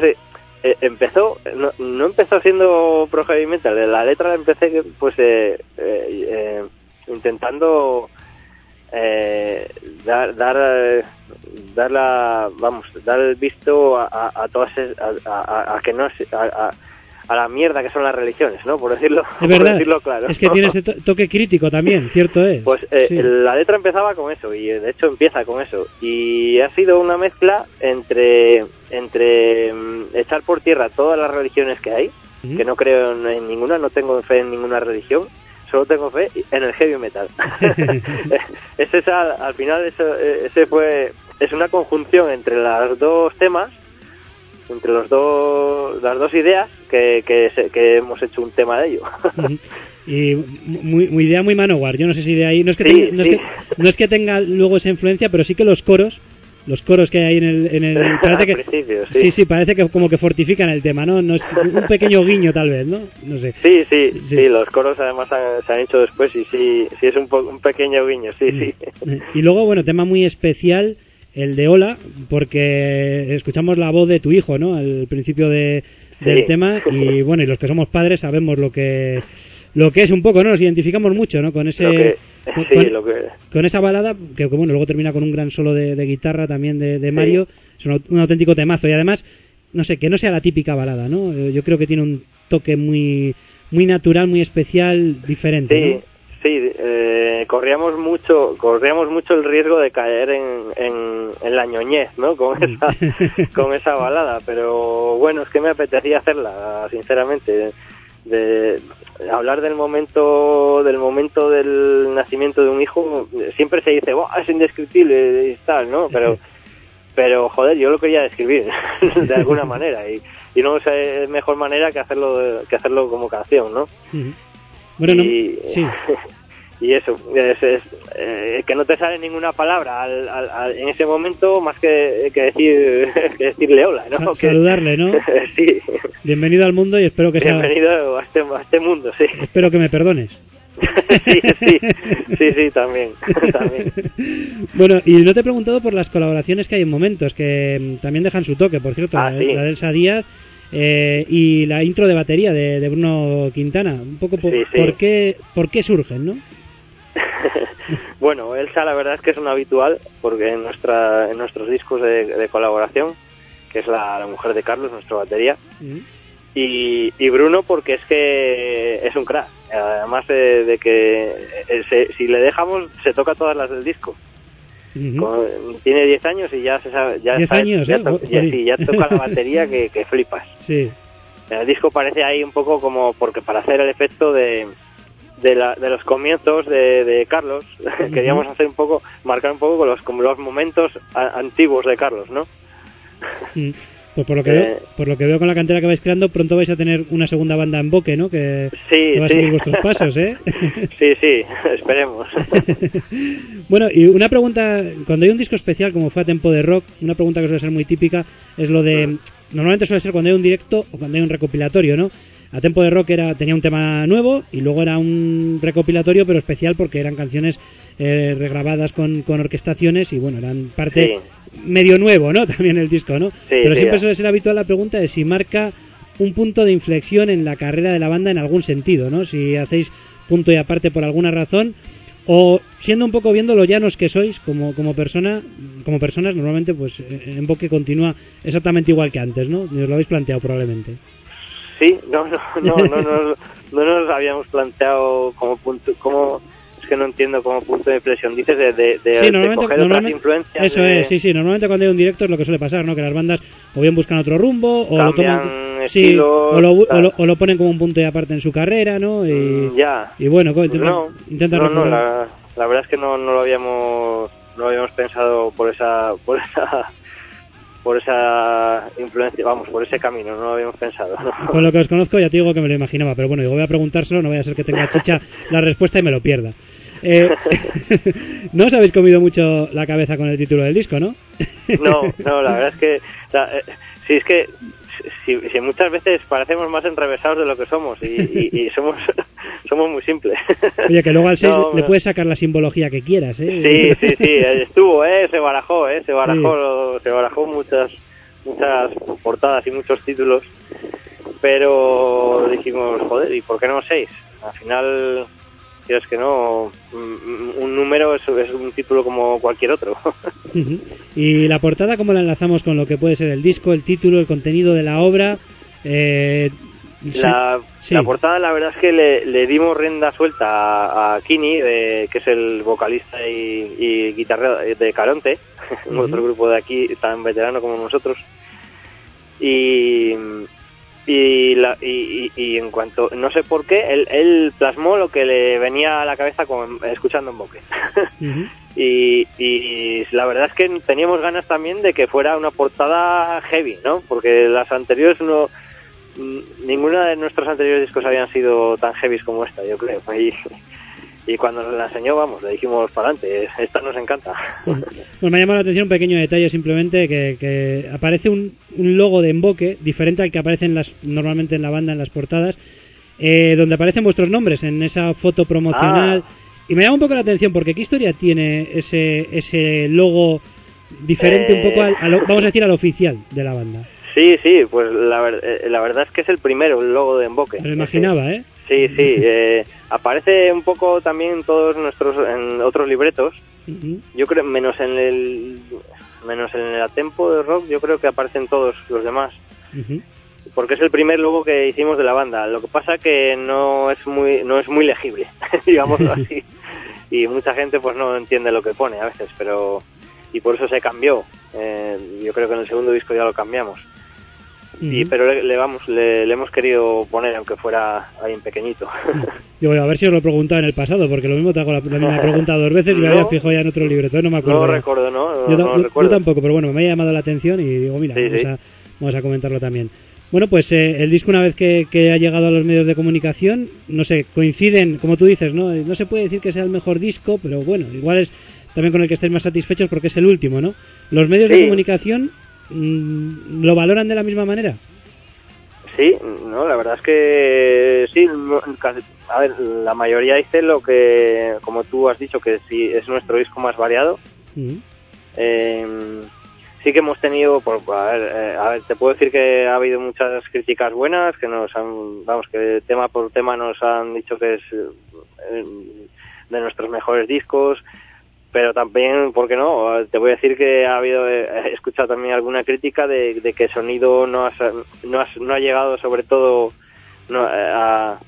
Speaker 2: no empezó siendo pro heavy metal, la letra la empecé pues intentando dar el visto a todas a la mierda que son las religiones, ¿no? Por decirlo claro.
Speaker 1: Es que tiene ese toque crítico también, cierto es.
Speaker 2: Pues la letra empezaba con eso, y de hecho empieza con eso, y ha sido una mezcla entre echar por tierra todas las religiones que hay, que no creo en ninguna, no tengo fe en ninguna religión, solo tengo fe en el heavy metal. Al final es una conjunción entre los dos temas, entre las dos ideas que hemos hecho un tema de ello.
Speaker 1: Y muy idea muy Manowar. Yo no sé si de ahí no es que tenga luego esa influencia, pero sí que los coros que hay en el parece que sí, parece que como que fortifican el tema, ¿no? No es un pequeño guiño tal vez, ¿no? No sé.
Speaker 2: Sí, los coros además se han hecho después, y sí es un pequeño guiño, sí.
Speaker 1: Y luego, bueno, tema muy especial, el de Hola, porque escuchamos la voz de tu hijo, ¿no? Al principio del tema, y bueno, y los que somos padres sabemos lo que es un poco, ¿no? Nos identificamos mucho, ¿no? Con ese con esa balada que bueno, luego termina con un gran solo de guitarra también de Mario. Es un auténtico temazo, y además, no sé, que no sea la típica balada, ¿no? Yo creo que tiene un toque muy muy natural, muy especial, diferente, ¿no?
Speaker 2: Sí, corríamos mucho el riesgo de caer en la ñoñez, ¿no? Con esa balada, pero bueno, es que me apetecía hacerla, sinceramente, de hablar del momento del nacimiento de un hijo. Siempre se dice, es indescriptible y tal, ¿no? Pero joder, yo lo quería describir de alguna manera y no sé mejor manera que hacerlo como canción, ¿no?
Speaker 1: Bueno,
Speaker 2: sí. Y eso, que no te sale ninguna palabra en ese momento más que decirle hola, ¿no?
Speaker 1: Saludarle, ¿no?
Speaker 2: Sí.
Speaker 1: Bienvenido al mundo y espero que
Speaker 2: Bienvenido a este mundo, sí.
Speaker 1: Espero que me perdones.
Speaker 2: Sí, también.
Speaker 1: Bueno, y no te he preguntado por las colaboraciones que hay en momentos, que también dejan su toque, por cierto, la de Elsa Díaz. Y la intro de batería de Bruno Quintana, un poco por qué surgen, ¿no?
Speaker 2: Bueno, Elsa la verdad es que es un habitual, porque en nuestros discos de colaboración, que es la mujer de Carlos, nuestra batería, y Bruno porque es que es un crack, además de que si le dejamos se toca todas las del disco. Tiene 10 años y ya se sabe, ya toca la batería que flipas.
Speaker 1: Sí.
Speaker 2: El disco parece ahí un poco como porque para hacer el efecto de los comienzos de Carlos, queríamos hacer marcar un poco con los momentos antiguos de Carlos, ¿no?
Speaker 1: Pues por lo que veo con la cantera que vais creando, pronto vais a tener una segunda banda en Boque, ¿no? Que va a seguir vuestros pasos, ¿eh?
Speaker 2: Sí, esperemos.
Speaker 1: Bueno, y una pregunta, cuando hay un disco especial como fue A Tempo de Rock, una pregunta que suele ser muy típica es lo de, normalmente suele ser cuando hay un directo o cuando hay un recopilatorio, ¿no? A Tempo de Rock tenía un tema nuevo y luego era un recopilatorio pero especial porque eran canciones regrabadas con orquestaciones y bueno, eran parte medio nuevo, ¿no? También el disco, ¿no? Pero siempre suele ser habitual la pregunta de si marca un punto de inflexión en la carrera de la banda en algún sentido, ¿no? Si hacéis punto y aparte por alguna razón o siendo un poco viendo lo llanos que sois como personas, normalmente pues en Boque continúa exactamente igual que antes, ¿no? Os lo habéis planteado probablemente.
Speaker 2: Sí, no nos habíamos planteado como punto, es que no entiendo como punto de inflexión. Dices de coger otras influencias.
Speaker 1: Eso es, sí, normalmente cuando hay un directo es lo que suele pasar, ¿no? Que las bandas o bien buscan otro rumbo o lo toman,
Speaker 2: estilos,
Speaker 1: o lo ponen como un punto de aparte en su carrera, ¿no? Y bueno, intentan
Speaker 2: la verdad es que no lo habíamos pensado por esa influencia, por ese camino, no lo habíamos pensado, ¿no?
Speaker 1: Con lo que os conozco ya te digo que me lo imaginaba, pero bueno, voy a preguntárselo, no vaya a ser que tenga chicha la respuesta y me lo pierda. No os habéis comido mucho la cabeza con el título del disco, ¿no?
Speaker 2: No, la verdad es que si muchas veces parecemos más enrevesados de lo que somos y somos muy simples.
Speaker 1: Oye, que luego al 6 le puedes sacar la simbología que quieras, ¿eh?
Speaker 2: Sí, estuvo, se barajó muchas portadas y muchos títulos, pero dijimos, joder, ¿y por qué no 6? Al final, es que no, un número es un título como cualquier otro.
Speaker 1: ¿Y la portada cómo la enlazamos con lo que puede ser el disco, el título, el contenido de la obra?
Speaker 2: La portada, la verdad es que le dimos rienda suelta a Kini, que es el vocalista y guitarrero de Caronte, otro grupo de aquí tan veterano como nosotros, y en cuanto, no sé por qué, él plasmó lo que le venía a la cabeza escuchando en Boque. Y la verdad es que teníamos ganas también de que fuera una portada heavy, ¿no? Porque las anteriores ninguna de nuestros anteriores discos habían sido tan heavy como esta, yo creo. Y cuando nos la enseñó, le dijimos para adelante, esta nos encanta.
Speaker 1: Pues me ha llamado la atención un pequeño detalle, simplemente que aparece un logo de Emboque diferente al que aparece normalmente en la banda en las portadas, donde aparecen vuestros nombres en esa foto promocional. Y me llama un poco la atención porque ¿qué historia tiene ese logo diferente un poco vamos a decir, al oficial de la banda?
Speaker 2: Sí, pues la verdad es que es el primero, el logo de Emboque.
Speaker 1: Me lo imaginaba, ¿eh?
Speaker 2: Sí, aparece un poco también en otros libretos. Yo creo, menos en el A Tempo de Rock, yo creo que aparecen todos los demás. porque es el primer logo que hicimos de la banda. Lo que pasa que no es muy legible, digámoslo así. Y mucha gente pues no entiende lo que pone a veces, y por eso se cambió. Yo creo que en el segundo disco ya lo cambiamos. Pero le hemos querido poner, aunque fuera ahí en pequeñito.
Speaker 3: Yo voy a ver si os lo he preguntado en el pasado, porque lo mismo te hago la misma pregunta 2 veces y me había fijado ya en otro libro, entonces no me acuerdo.
Speaker 2: No recuerdo, ¿no?
Speaker 3: Yo tampoco, pero bueno, me ha llamado la atención y digo, mira, vamos a comentarlo también. Bueno, pues el disco, una vez que ha llegado a los medios de comunicación, no sé, coinciden, como tú dices, ¿no? No se puede decir que sea el mejor disco, pero bueno, igual es también con el que estéis más satisfechos porque es el último, ¿no? ¿Los medios de comunicación lo valoran de la misma manera?
Speaker 2: Sí, no, la verdad es que sí. A ver, la mayoría dice lo que, como tú has dicho, que sí es nuestro disco más variado. Sí que hemos tenido, a ver, te puedo decir que ha habido muchas críticas buenas, que que tema por tema nos han dicho que es de nuestros mejores discos, pero también, ¿por qué no? Te voy a decir que he escuchado también alguna crítica de que el sonido no ha llegado, sobre todo, a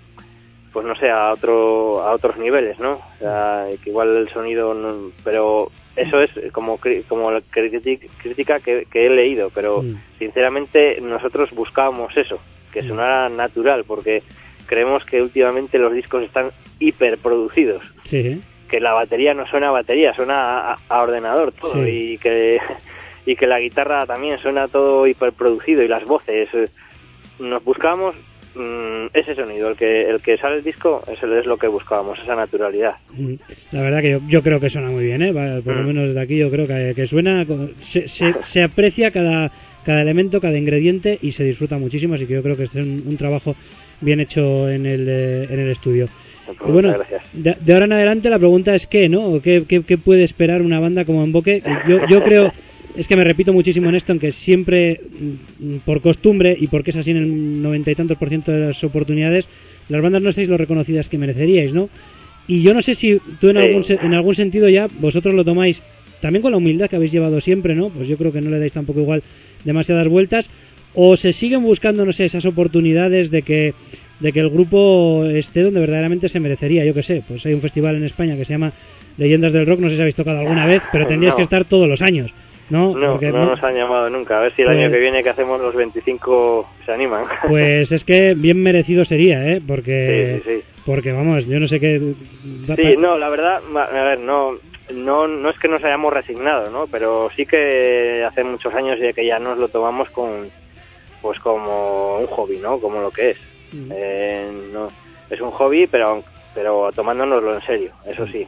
Speaker 2: otros niveles, ¿no? O sea, que igual el sonido no, pero eso es como la crítica que he leído, pero sinceramente nosotros buscábamos eso, que sonara natural, porque creemos que últimamente los discos están hiperproducidos. Sí. Que la batería no suena a batería, suena a ordenador todo, y que la guitarra también suena todo hiperproducido, y las voces. Nos buscábamos ese sonido, el que sale el disco, es lo que buscábamos, esa naturalidad.
Speaker 3: La verdad que yo creo que suena muy bien, por lo menos desde aquí yo creo que suena, se aprecia cada elemento, cada ingrediente, y se disfruta muchísimo, así que yo creo que es un trabajo bien hecho en el estudio. Y bueno, de ahora en adelante la pregunta es ¿qué puede esperar una banda como Emboque? Yo creo, es que me repito muchísimo en esto, en que siempre, por costumbre, y porque es así en el 90 y tantos % de las oportunidades, las bandas no estáis lo reconocidas que mereceríais, ¿no? Y yo no sé si tú en algún sentido ya vosotros lo tomáis también con la humildad que habéis llevado siempre, ¿no? Pues yo creo que no le dais tampoco igual demasiadas vueltas, o se siguen buscando, no sé, esas oportunidades de que el grupo esté donde verdaderamente se merecería. Yo qué sé, pues hay un festival en España que se llama Leyendas del Rock, no sé si habéis tocado alguna vez, pero tendríais que estar todos los años, ¿no?
Speaker 2: No nos han llamado nunca. A ver si el año que viene, que hacemos los 25, se animan.
Speaker 3: Pues es que bien merecido sería, porque porque vamos, yo no sé qué.
Speaker 2: Sí, no, la verdad, a ver, no es que nos hayamos resignado, ¿no? Pero sí que hace muchos años ya que ya nos lo tomamos como un hobby, ¿no? Como lo que es. No, es un hobby, pero tomándonoslo en serio, eso sí.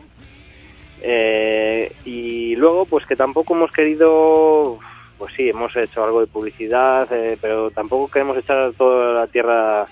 Speaker 2: Y luego, pues que tampoco hemos querido, pues sí, hemos hecho algo de publicidad, pero tampoco queremos echar toda la tierra,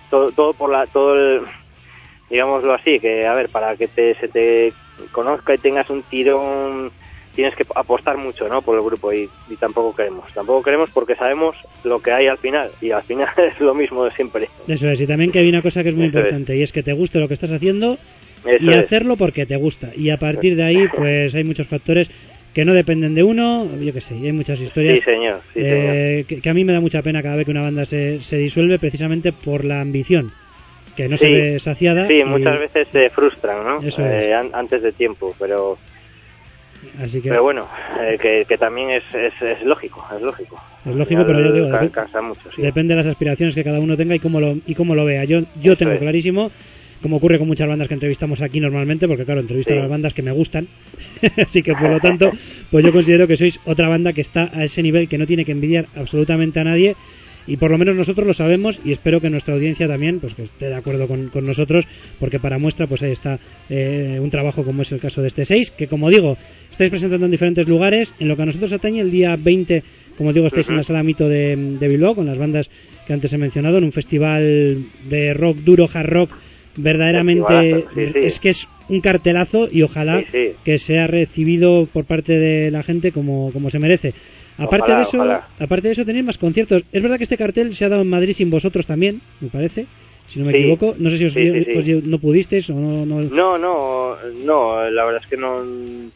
Speaker 2: digámoslo así, que a ver, para que se te conozca y tengas un tirón, tienes que apostar mucho, ¿no? Por el grupo, y tampoco queremos porque sabemos lo que hay al final, y al final es lo mismo de siempre.
Speaker 3: Eso es, y también que hay una cosa que es muy importante, y es que te guste lo que estás haciendo y hacerlo porque te gusta, y a partir de ahí pues hay muchos factores que no dependen de uno, yo qué sé, hay muchas historias.
Speaker 2: Sí, señor.
Speaker 3: Que a mí me da mucha pena cada vez que una banda se disuelve, precisamente por la ambición, que no se ve saciada.
Speaker 2: Sí, muchas veces se frustran, ¿no? Antes de tiempo, pero...
Speaker 3: Así que...
Speaker 2: Pero bueno, que también es lógico. Es lógico,
Speaker 3: pero yo digo,
Speaker 2: cansa mucho, sí.
Speaker 3: Depende de las aspiraciones que cada uno tenga y cómo lo vea. Yo tengo clarísimo, como ocurre con muchas bandas que entrevistamos aquí normalmente, porque claro, entrevisto a las bandas que me gustan, así que por lo tanto, pues yo considero que sois otra banda que está a ese nivel, que no tiene que envidiar absolutamente a nadie, y por lo menos nosotros lo sabemos, y espero que nuestra audiencia también, pues que esté de acuerdo con nosotros, porque para muestra pues ahí está un trabajo como es el caso de este 6, que como digo, estáis presentando en diferentes lugares. En lo que a nosotros atañe, el día 20, como digo, estáis en la Sala Mito de Bilbao, con las bandas que antes he mencionado, en un festival de rock duro, hard rock, verdaderamente es que es un cartelazo, y ojalá que sea recibido por parte de la gente como se merece. Aparte de eso tenéis más conciertos. Es verdad que este cartel se ha dado en Madrid sin vosotros también, me parece, si no me equivoco. No sé si no pudisteis o no.
Speaker 2: No, la verdad es que no.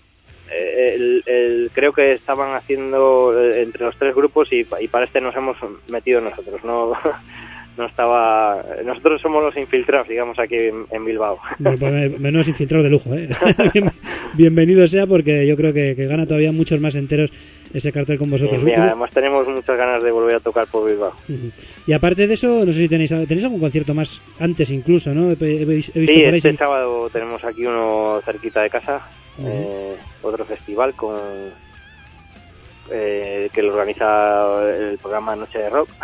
Speaker 2: creo que estaban haciendo entre los 3 grupos y para este nos hemos metido nosotros, no estaba. Nosotros somos los infiltrados, digamos, aquí en Bilbao.
Speaker 3: Bueno, pues menos infiltrados de lujo, ¿eh? Bienvenido sea, porque yo creo que gana todavía muchos más enteros ese cartel con vosotros.
Speaker 2: Bien, además tenemos muchas ganas de volver a tocar por Bilbao.
Speaker 3: Y aparte de eso, no sé si tenéis algún concierto más antes incluso, ¿no? He visto
Speaker 2: sí,
Speaker 3: por ahí,
Speaker 2: este sábado tenemos aquí uno cerquita de casa, otro festival que lo organiza el programa Noche de Rock.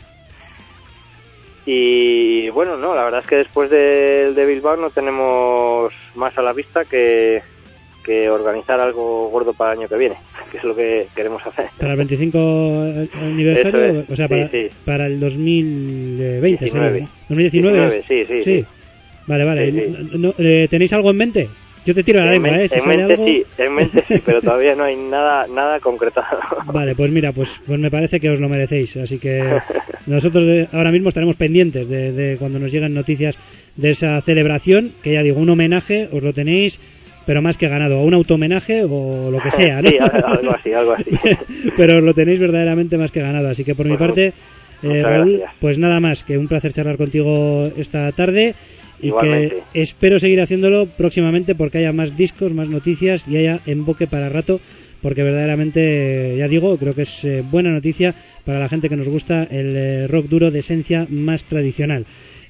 Speaker 2: Y bueno, no, la verdad es que después de Bilbao no tenemos más a la vista que organizar algo gordo para el año que viene, que es lo que queremos hacer.
Speaker 3: ¿Para el 25 aniversario?
Speaker 2: Es.
Speaker 3: O sea, para el 2020,
Speaker 2: 19.
Speaker 3: 2019.
Speaker 2: Sí.
Speaker 3: Vale.
Speaker 2: Sí.
Speaker 3: ¿Tenéis algo en mente? Yo te tiro la lengua, ¿eh? Si
Speaker 2: en mente sí, pero todavía no hay nada concretado.
Speaker 3: Vale, pues mira, pues me parece que os lo merecéis. Así que nosotros ahora mismo estaremos pendientes de cuando nos lleguen noticias de esa celebración, que ya digo, un homenaje, os lo tenéis, pero más que ganado, o un auto-homenaje o lo que sea, ¿no?
Speaker 2: Sí, algo así.
Speaker 3: Pero os lo tenéis verdaderamente más que ganado. Así que por mi parte, Raúl,
Speaker 2: gracias.
Speaker 3: Pues nada más, que un placer charlar contigo esta tarde. Y
Speaker 2: igualmente.
Speaker 3: Que espero seguir haciéndolo próximamente porque haya más discos, más noticias y haya Emboque para rato, porque verdaderamente, ya digo, creo que es buena noticia para la gente que nos gusta el rock duro de esencia más tradicional.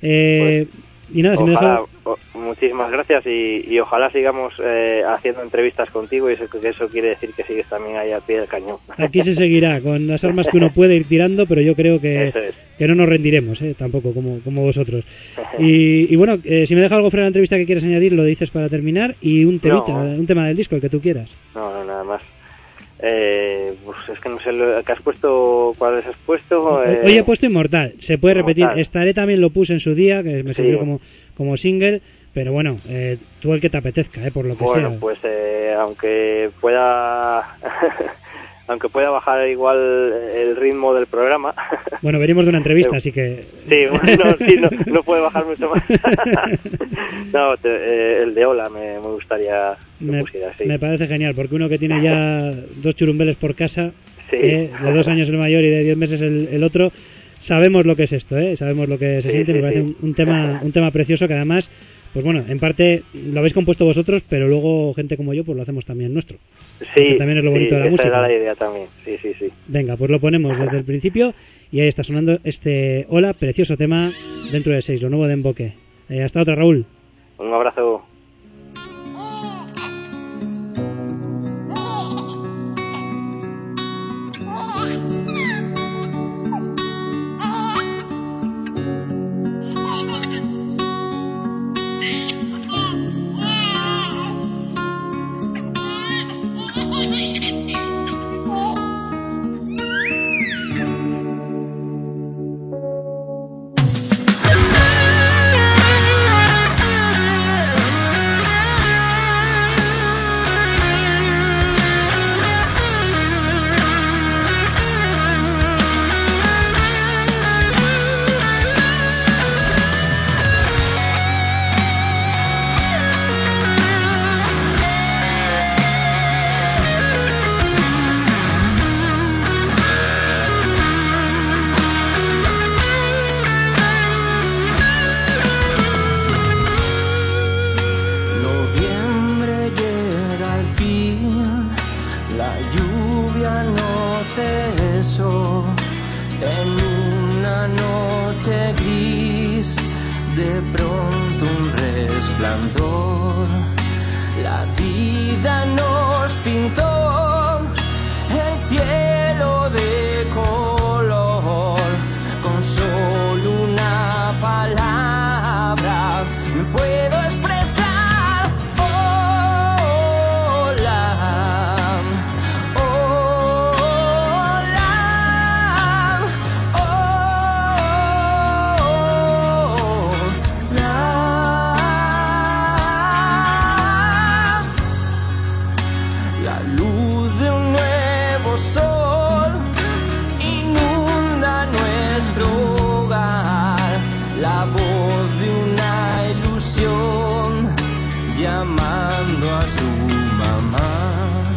Speaker 3: Y nada, si
Speaker 2: ojalá,
Speaker 3: me
Speaker 2: muchísimas gracias y ojalá sigamos haciendo entrevistas contigo, y eso quiere decir que sigues también ahí al pie del cañón.
Speaker 3: Aquí se seguirá con las armas que uno puede ir tirando, pero yo creo que no nos rendiremos, tampoco como vosotros. Y bueno, si me deja algo fuera de la entrevista que quieres añadir, lo dices para terminar, y un tema del disco, el que tú quieras.
Speaker 2: No, nada más. Pues es que no sé ¿qué has puesto? ¿Cuáles has puesto?
Speaker 3: Hoy he puesto Inmortal, se puede repetir. Estaré también lo puse en su día, que me sirvió como single, pero bueno, tú el que te apetezca, por lo que sea.
Speaker 2: Bueno, pues aunque pueda bajar igual el ritmo del programa.
Speaker 3: Bueno, venimos de una entrevista, así que...
Speaker 2: Sí, no puede bajar mucho más. No, el de Ola me gustaría que pusiera, sí.
Speaker 3: Me parece genial, porque uno que tiene ya 2 churumbeles por casa,
Speaker 2: sí.
Speaker 3: De 2 años el mayor y de 10 meses el otro, sabemos lo que es esto, sabemos lo que se siente. Me parece un tema precioso que además, pues bueno, en parte lo habéis compuesto vosotros, pero luego gente como yo pues lo hacemos también nuestro.
Speaker 2: Sí,
Speaker 3: también es lo bonito de la música.
Speaker 2: Esa era la idea también, sí.
Speaker 3: Venga, pues lo ponemos desde el principio y ahí está sonando este Hola, precioso tema dentro de 6, lo nuevo de Emboque. Hasta otra, Raúl.
Speaker 2: Un abrazo.
Speaker 4: llamando a su mamá.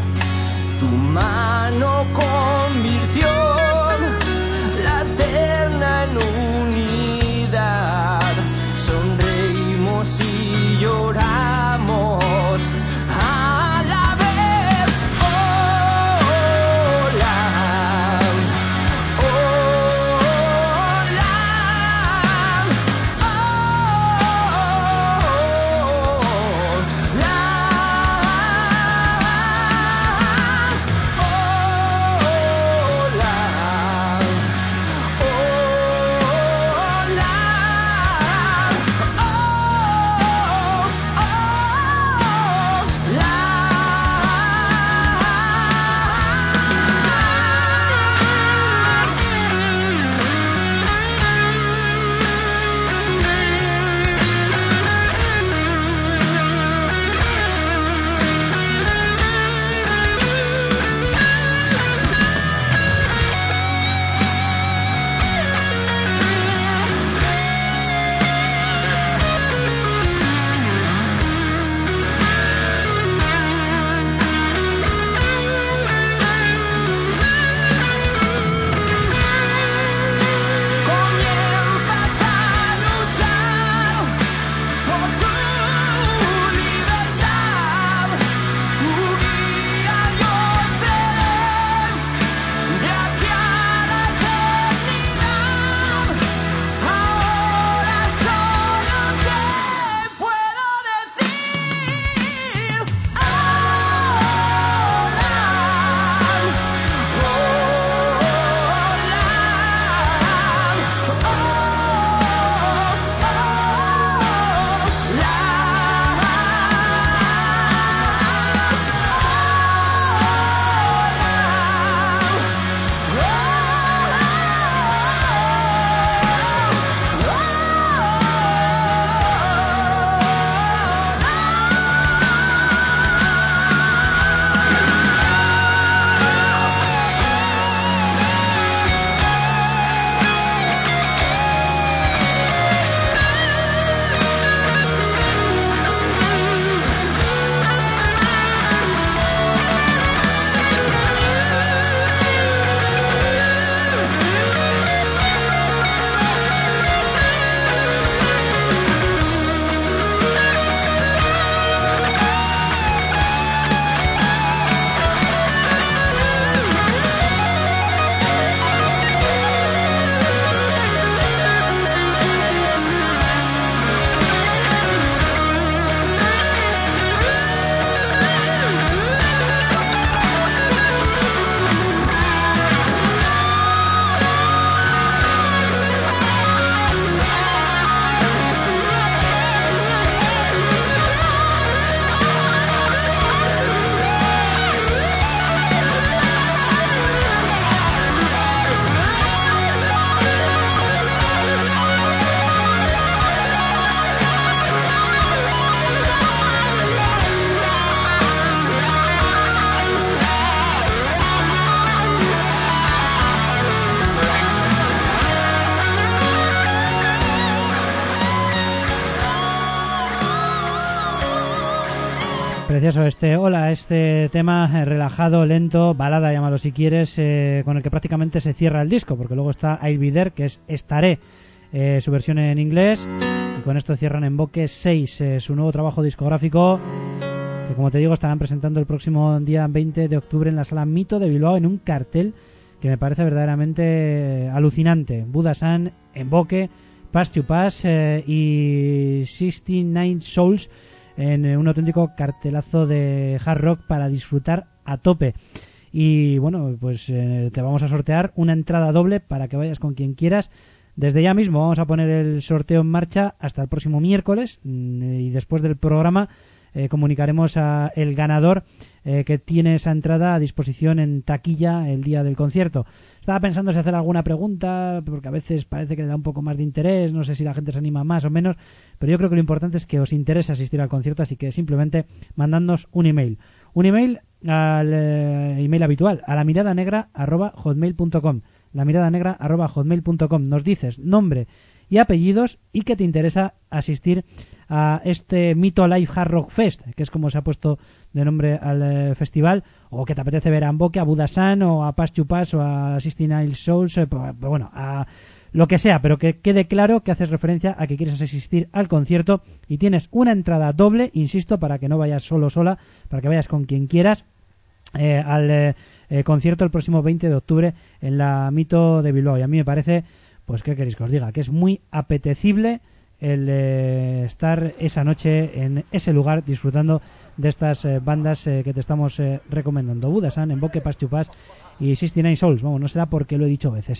Speaker 1: Precioso este tema relajado, lento, balada, llámalo si quieres, con el que prácticamente se cierra el disco, porque luego está I'll Be There, que es Estaré, su versión en inglés, y con esto cierran Emboque 6, su nuevo trabajo discográfico, que como te digo estarán presentando el próximo día 20 de octubre en la Sala Mito de Bilbao, en un cartel que me parece verdaderamente alucinante. Buddha San, Emboque, Pass to Pass y 69 Souls, en un auténtico cartelazo de hard rock para disfrutar a tope. Y bueno, pues te vamos a sortear una entrada doble para que vayas con quien quieras. Desde ya mismo vamos a poner el sorteo en marcha hasta el próximo miércoles, y después del programa comunicaremos a el ganador que tiene esa entrada a disposición en taquilla el día del concierto. Estaba pensando si hacer alguna pregunta, porque a veces parece que le da un poco más de interés, no sé si la gente se anima más o menos, pero yo creo que lo importante es que os interese asistir al concierto, así que simplemente mandadnos un email. Un email al email habitual, a lamiraDanegra@hotmail.com. lamiraDanegra@hotmail.com. Nos dices nombre y apellidos y que te interesa asistir a este Mito Live Hard Rock Fest, que es como se ha puesto de nombre al festival, o que te apetece ver a Emboque, a Buddha San, o a Pass to Pass, o a 69 Souls, bueno, a lo que sea, pero que quede claro que haces referencia a que quieres asistir al concierto y tienes una entrada doble, insisto, para que no vayas solo o sola, para que vayas con quien quieras al concierto el próximo 20 de octubre en la Mito de Bilbao. Y a mí me parece, pues qué queréis que os diga, que es muy apetecible el estar esa noche en ese lugar disfrutando de estas bandas que te estamos recomendando. Buddha San, Emboque, Pass to Pass y 69 Souls. Vamos, no será porque lo he dicho veces,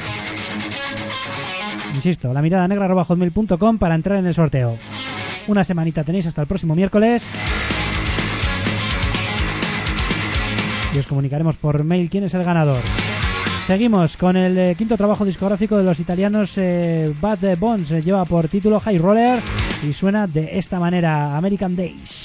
Speaker 1: Insisto, lamiraDanegra@hotmail.com para entrar en el sorteo. Una semanita tenéis hasta el próximo miércoles y os comunicaremos por mail quién es el ganador. Seguimos con el quinto trabajo discográfico de los italianos Bad Bones. Lleva por título High Rollers y suena de esta manera: American Days.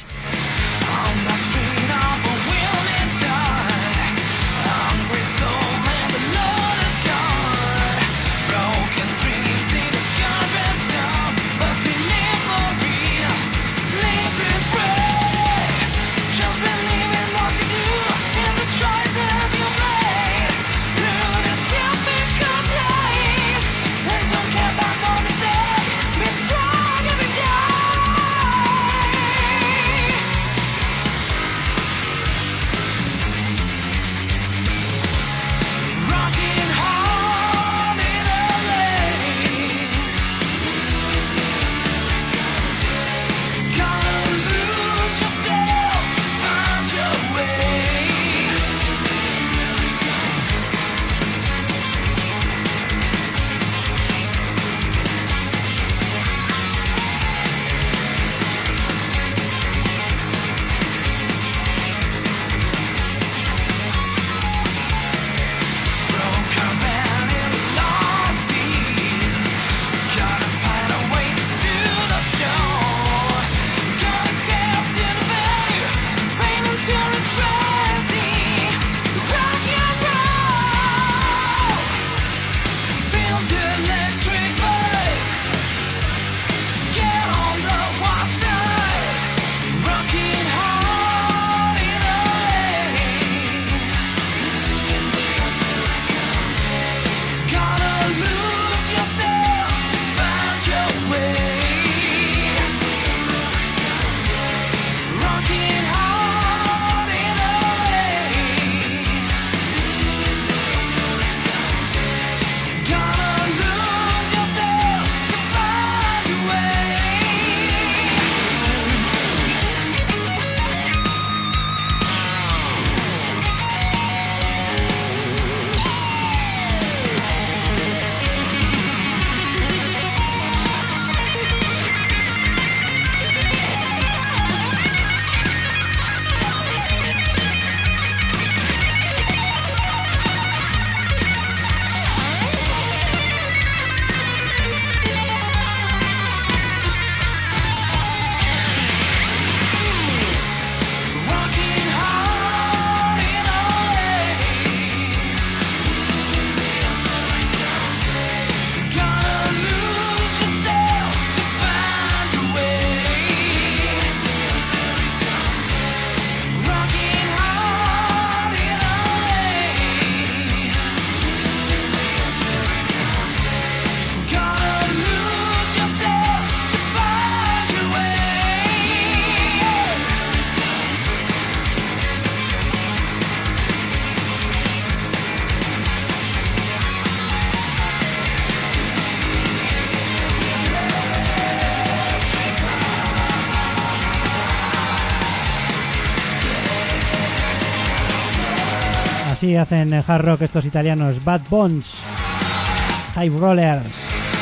Speaker 1: Así hacen hard rock estos italianos, Bad Bones, High Rollers.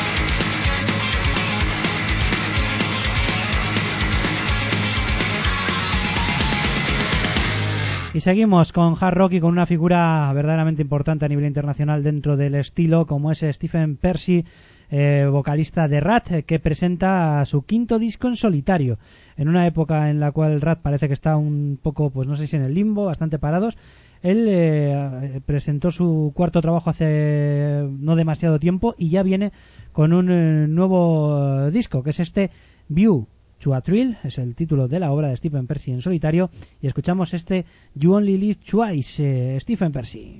Speaker 1: Y seguimos con hard rock y con una figura verdaderamente importante a nivel internacional dentro del estilo, como es Stephen Pearcy, vocalista de Ratt, que presenta su quinto disco en solitario, en una época en la cual Ratt parece que está un poco, pues no sé si en el limbo, bastante parados. Él presentó su cuarto trabajo hace no demasiado tiempo y ya viene con un nuevo disco, que es este View to a Thrill, es el título de la obra de Stephen Pearcy en solitario, y escuchamos este You Only Live Twice, Stephen Pearcy.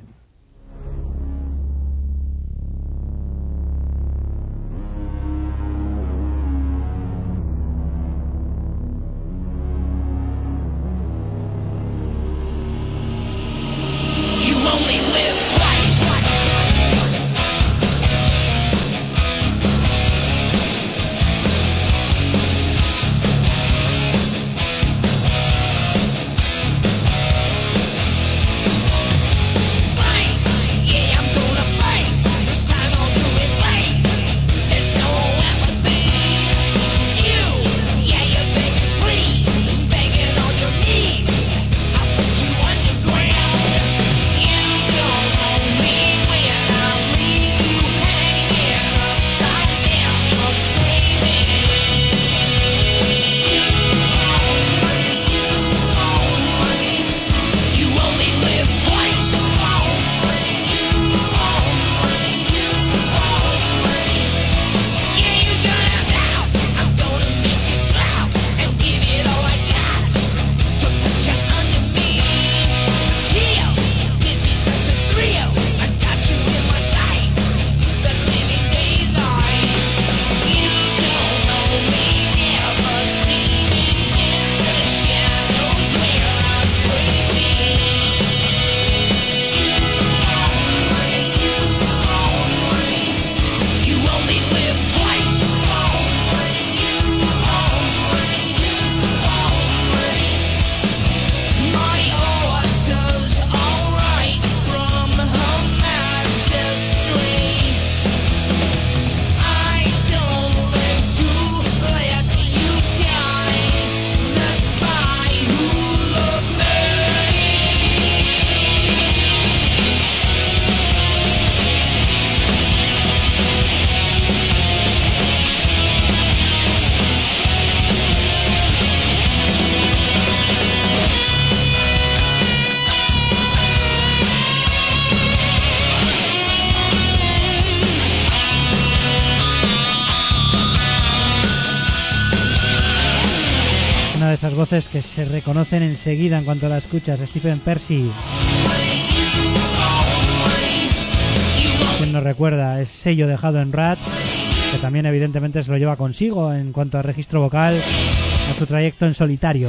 Speaker 1: Esas voces que se reconocen enseguida en cuanto la escuchas. Stephen Pearcy, quien nos recuerda, es sello dejado en Ratt, que también evidentemente se lo lleva consigo en cuanto a registro vocal a su trayecto en solitario.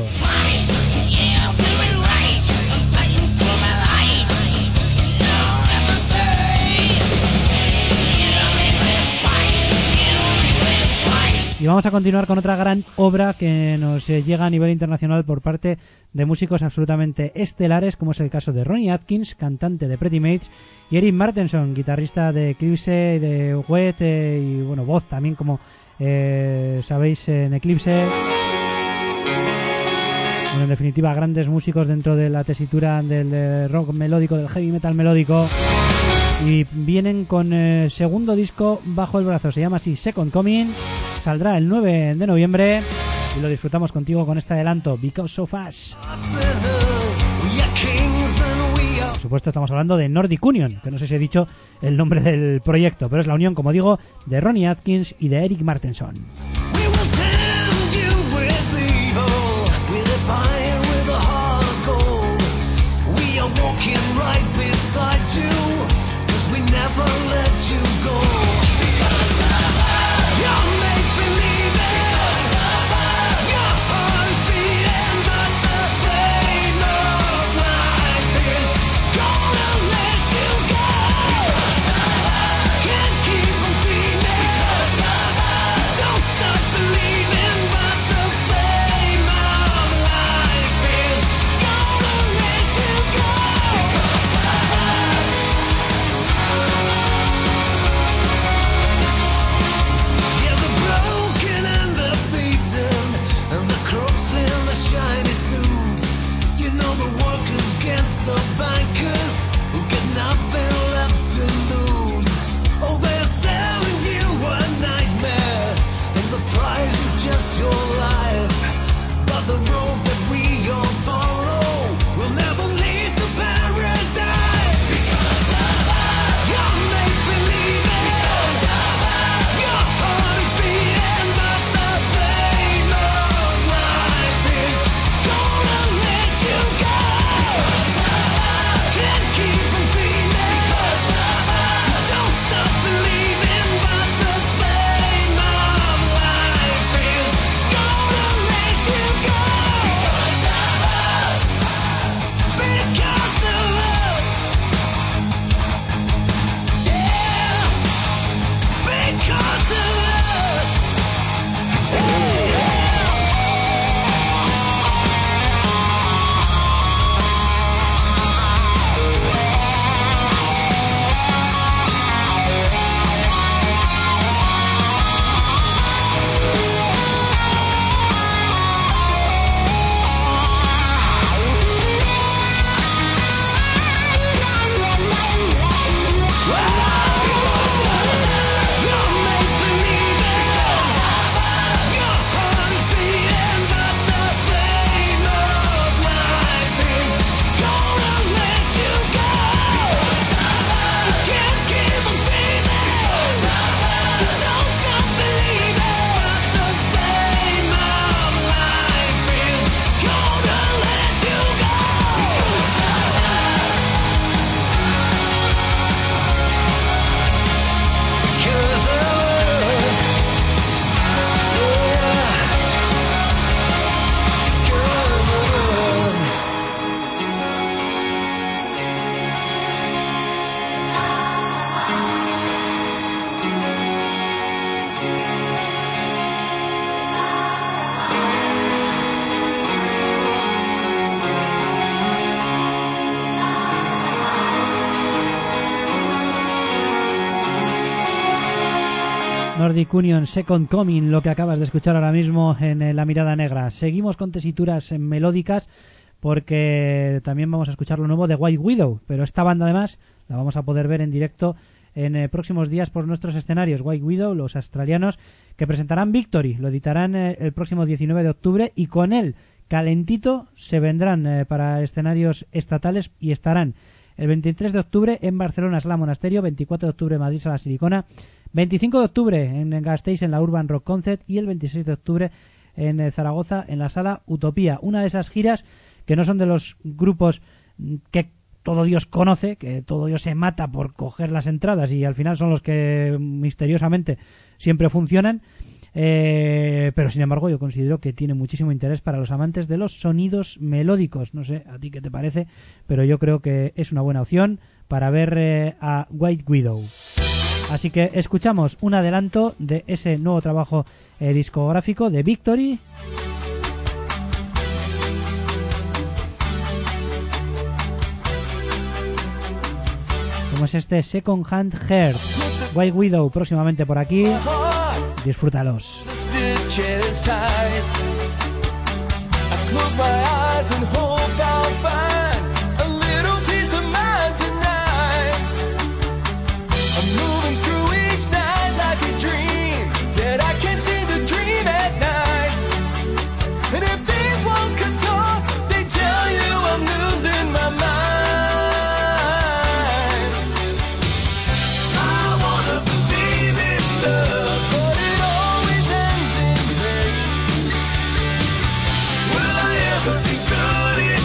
Speaker 1: Y vamos a continuar con otra gran obra que nos llega a nivel internacional por parte de músicos absolutamente estelares, como es el caso de Ronnie Atkins, cantante de Pretty Mates, y Eric Martenson, guitarrista de Eclipse, de Wet, y bueno, voz también, como sabéis, en Eclipse. Bueno, en definitiva, grandes músicos dentro de la tesitura del rock melódico, del heavy metal melódico. Y vienen con segundo disco bajo el brazo, se llama así Second Coming, saldrá el 9 de noviembre y lo disfrutamos contigo con este adelanto, Because So Fast. Por supuesto estamos hablando de Nordic Union, que no sé si he dicho el nombre del proyecto, pero es la unión, como digo, de Ronnie Atkins y de Eric Martenson.
Speaker 4: just your life, but the road that we all follow will never lead to paradise. Because of us, you're make-believing. Because of us, your heart is beating, but the pain of life is gonna let you go. Because of us, can't keep from dreaming. Because of us, don't stop believing, but the pain of life is gonna let you go. Because of us, because of us, yeah, because of us, you're make-believing. Your heart is beating, but the pain of life is gonna let you go. You can't keep on dreaming. You don't stop believing, but the pain of life is gonna let you go. Because of us, yeah, because of us.
Speaker 1: Nordic Union, Second Coming, lo que acabas de escuchar ahora mismo en La Mirada Negra. Seguimos con tesituras melódicas porque también vamos a escuchar lo nuevo de White Widow, pero esta banda además la vamos a poder ver en directo en próximos días por nuestros escenarios. White Widow, los australianos, que presentarán Victory, lo editarán el próximo 19 de octubre y con él calentito se vendrán para escenarios estatales y estarán el 23 de octubre en Barcelona, Sala Monasterio, 24 de octubre en Madrid, Sala Silicona, 25 de octubre en Gasteiz en la Urban Rock Concert y el 26 de octubre en Zaragoza en la Sala Utopía. Una de esas giras que no son de los grupos que todo Dios conoce, que todo Dios se mata por coger las entradas y al final son los que misteriosamente siempre funcionan, pero sin embargo yo considero que tiene muchísimo interés para los amantes de los sonidos melódicos. No sé a ti qué te parece, pero yo creo que es una buena opción para ver a White Widow. Así que escuchamos un adelanto de ese nuevo trabajo discográfico de Victory. Como es este Second Hand Heart. White Widow próximamente por aquí. Disfrútalos.
Speaker 4: Be good.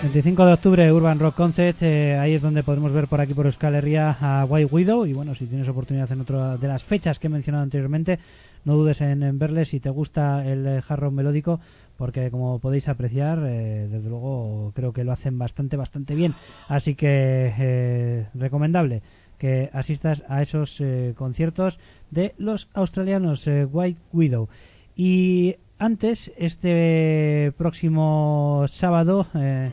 Speaker 1: 25 de octubre, Urban Rock Concert, ahí es donde podremos ver por aquí por Euskal Herria a White Widow. Y bueno, si tienes oportunidad en otra de las fechas que he mencionado anteriormente, no dudes en verles si te gusta el hard rock melódico, porque como podéis apreciar, desde luego creo que lo hacen bastante bien. Así que recomendable que asistas a esos conciertos de los australianos White Widow. Y antes, este próximo sábado,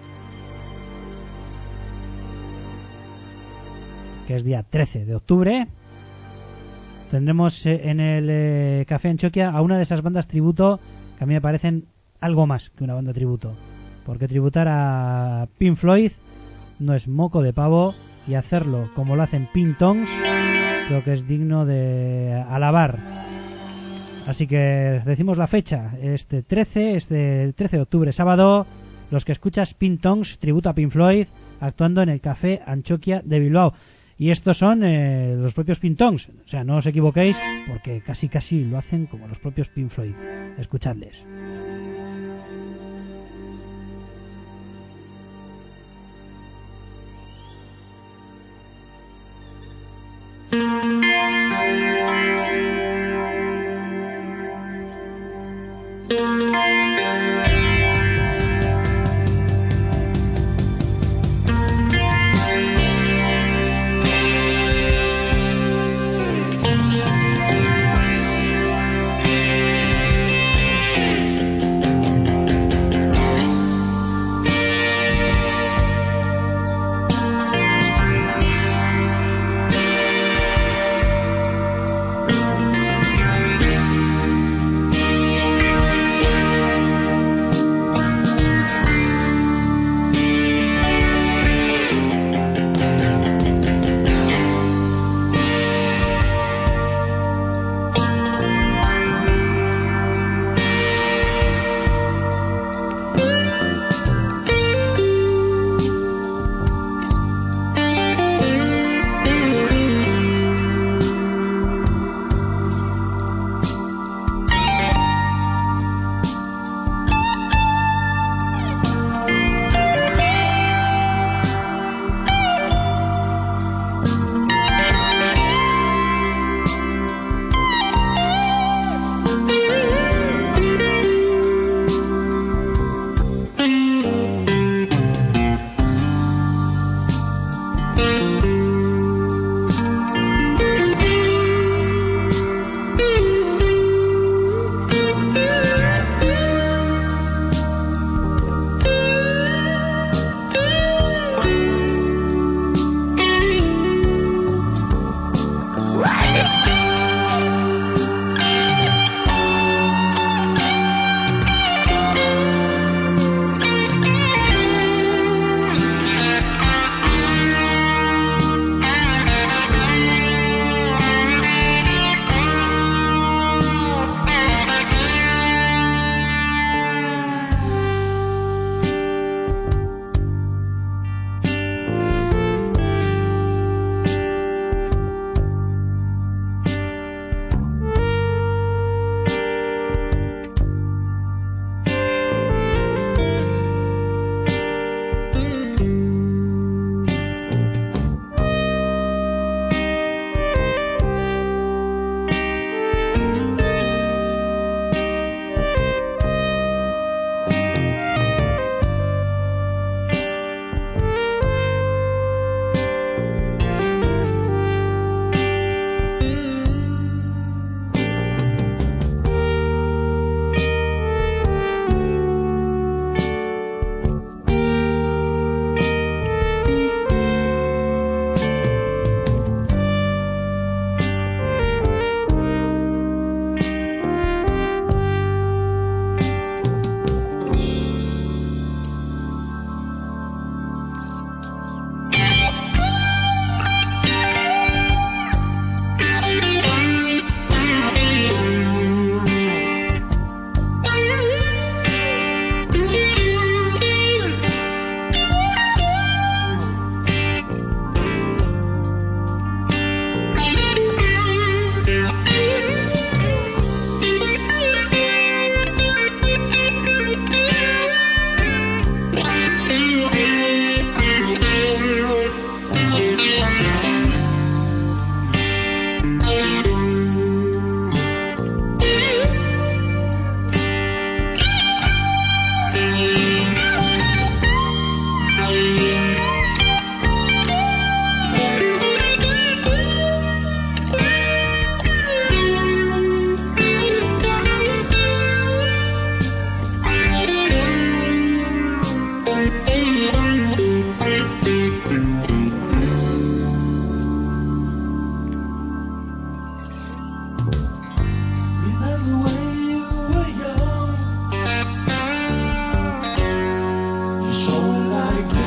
Speaker 1: que es día 13 de octubre, tendremos en el Café Anchoquia a una de esas bandas tributo que a mí me parecen algo más que una banda tributo, porque tributar a Pink Floyd no es moco de pavo, y hacerlo como lo hacen Pink Tongues creo que es digno de alabar. Así que decimos la fecha, este 13 de octubre, sábado, los que escuchas Pink Tongues tributo a Pink Floyd actuando en el Café Anchoquia de Bilbao. Y estos son los propios Pink Tongues, o sea, no os equivoquéis, porque casi lo hacen como los propios Pink Floyd. Escuchadles.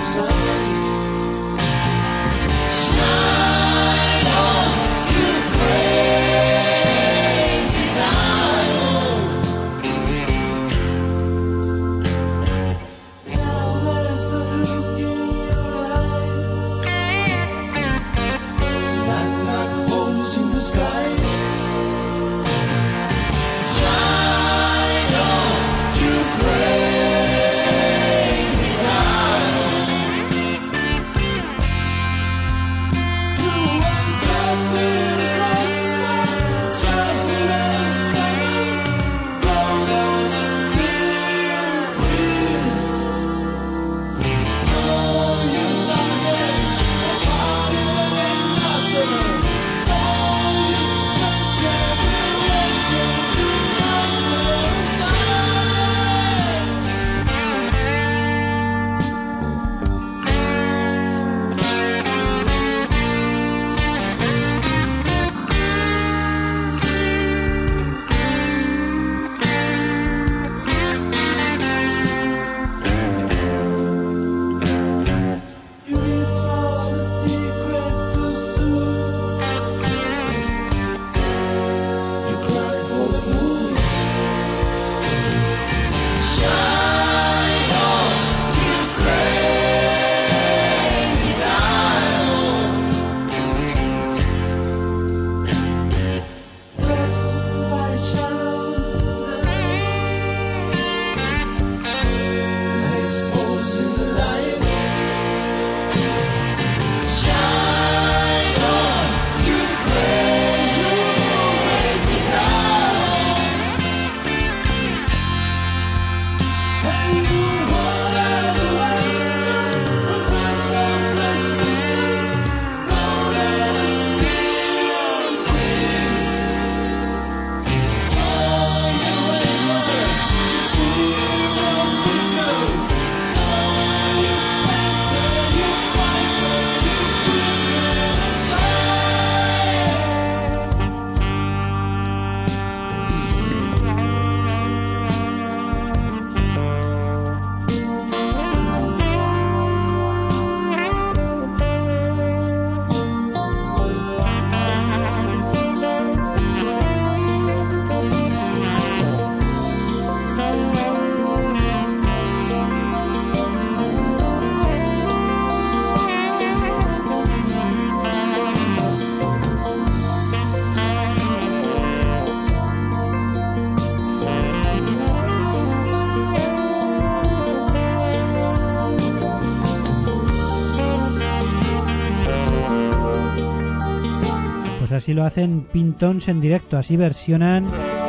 Speaker 1: Así lo hacen Pintons en directo, así versionan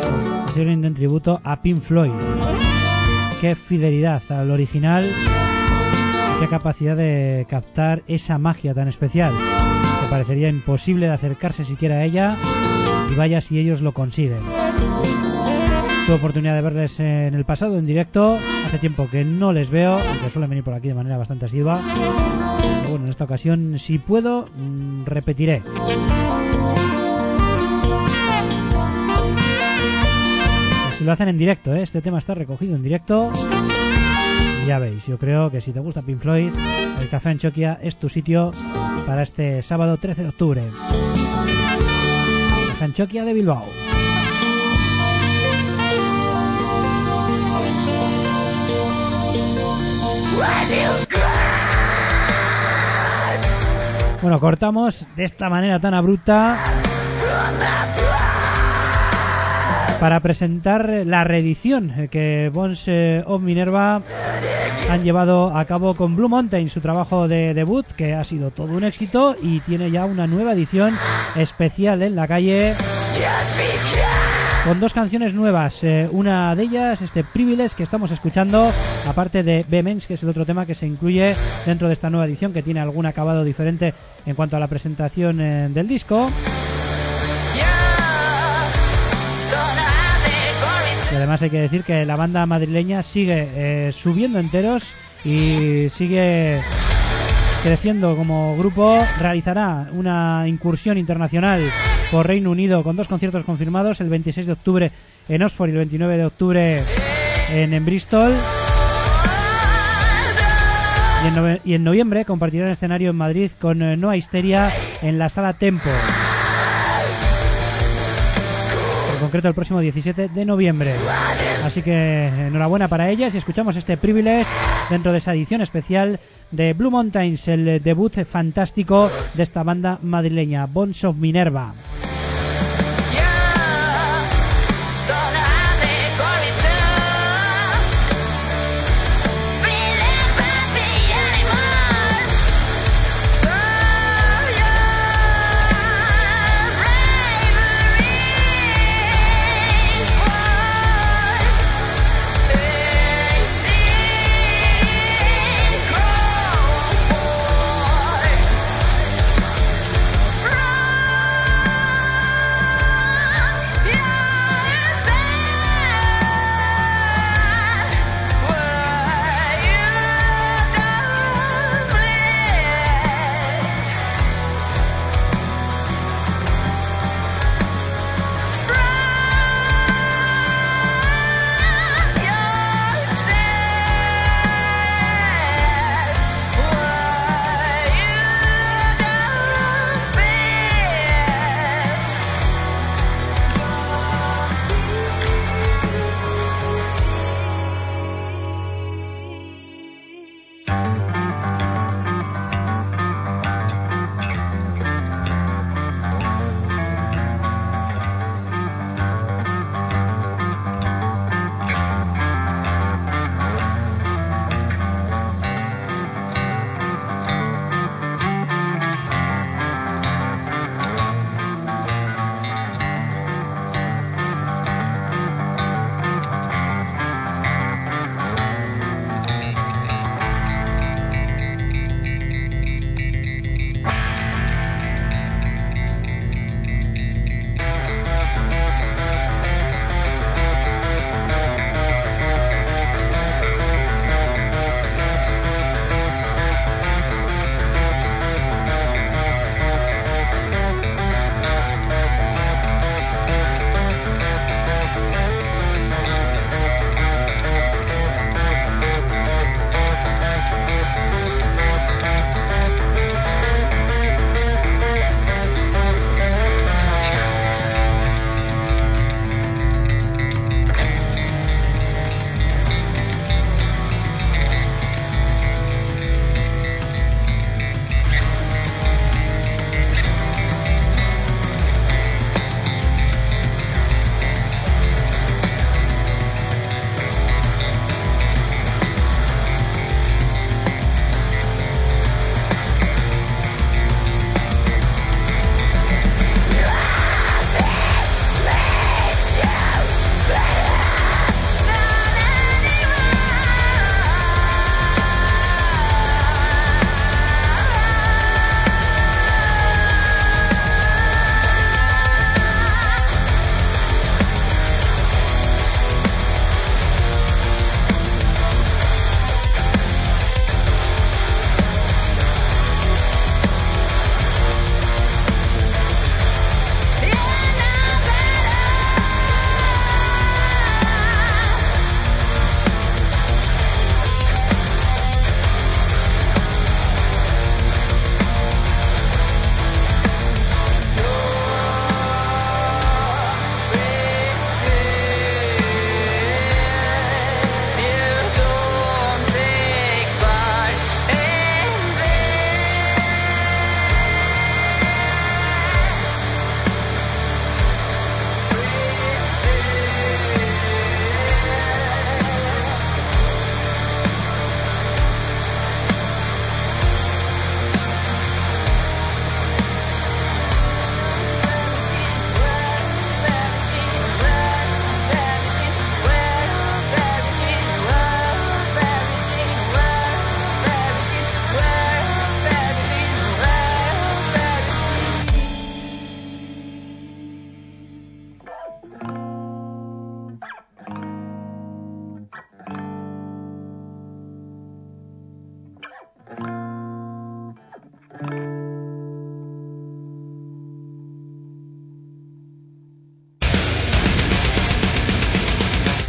Speaker 1: en tributo a Pink Floyd. Qué fidelidad al original, qué capacidad de captar esa magia tan especial, que parecería imposible de acercarse siquiera a ella, y vaya si ellos lo consiguen. Tuve oportunidad de verles en el pasado en directo, hace tiempo que no les veo, aunque suelen venir por aquí de manera bastante asidua. Pero bueno, en esta ocasión, si puedo, repetiré. Lo hacen en directo, ¿eh? Este tema está recogido en directo y ya veis, yo creo que si te gusta Pink Floyd, el Café Antxokia es tu sitio para este sábado 13 de octubre. Café Antxokia de Bilbao. Bueno, cortamos de esta manera tan abrupta para presentar la reedición que Bones of Minerva han llevado a cabo con Blue Mountain, su trabajo de debut, que ha sido todo un éxito y tiene ya una nueva edición especial en la calle con dos canciones nuevas. Una de ellas, este Privilege que estamos escuchando, aparte de Vehemence, que es el otro tema que se incluye dentro de esta nueva edición, que tiene algún acabado diferente en cuanto a la presentación del disco. Y además hay que decir que la banda madrileña sigue subiendo enteros y sigue creciendo como grupo. Realizará una incursión internacional por Reino Unido con dos conciertos confirmados, el 26 de octubre en Oxford y el 29 de octubre en Bristol. Y en noviembre compartirán escenario en Madrid con Noa Histeria en la Sala Tempo. En concreto el próximo 17 de noviembre. Así que enhorabuena para ellas y escuchamos este Privilege dentro de esa edición especial de Blue Mountains, el debut fantástico de esta banda madrileña, Bones of Minerva.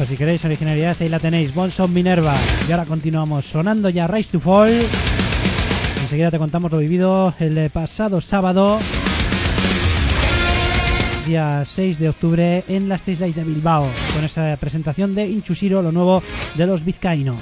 Speaker 1: cierto, si queréis originalidad ahí la tenéis, Bones of Minerva. Y ahora continuamos sonando ya Rise to Fall. Enseguida te contamos lo vivido el pasado sábado, día 6 de octubre, en la Stage Live de Bilbao, con esa presentación de Inchushiro, lo nuevo de los vizcaínos.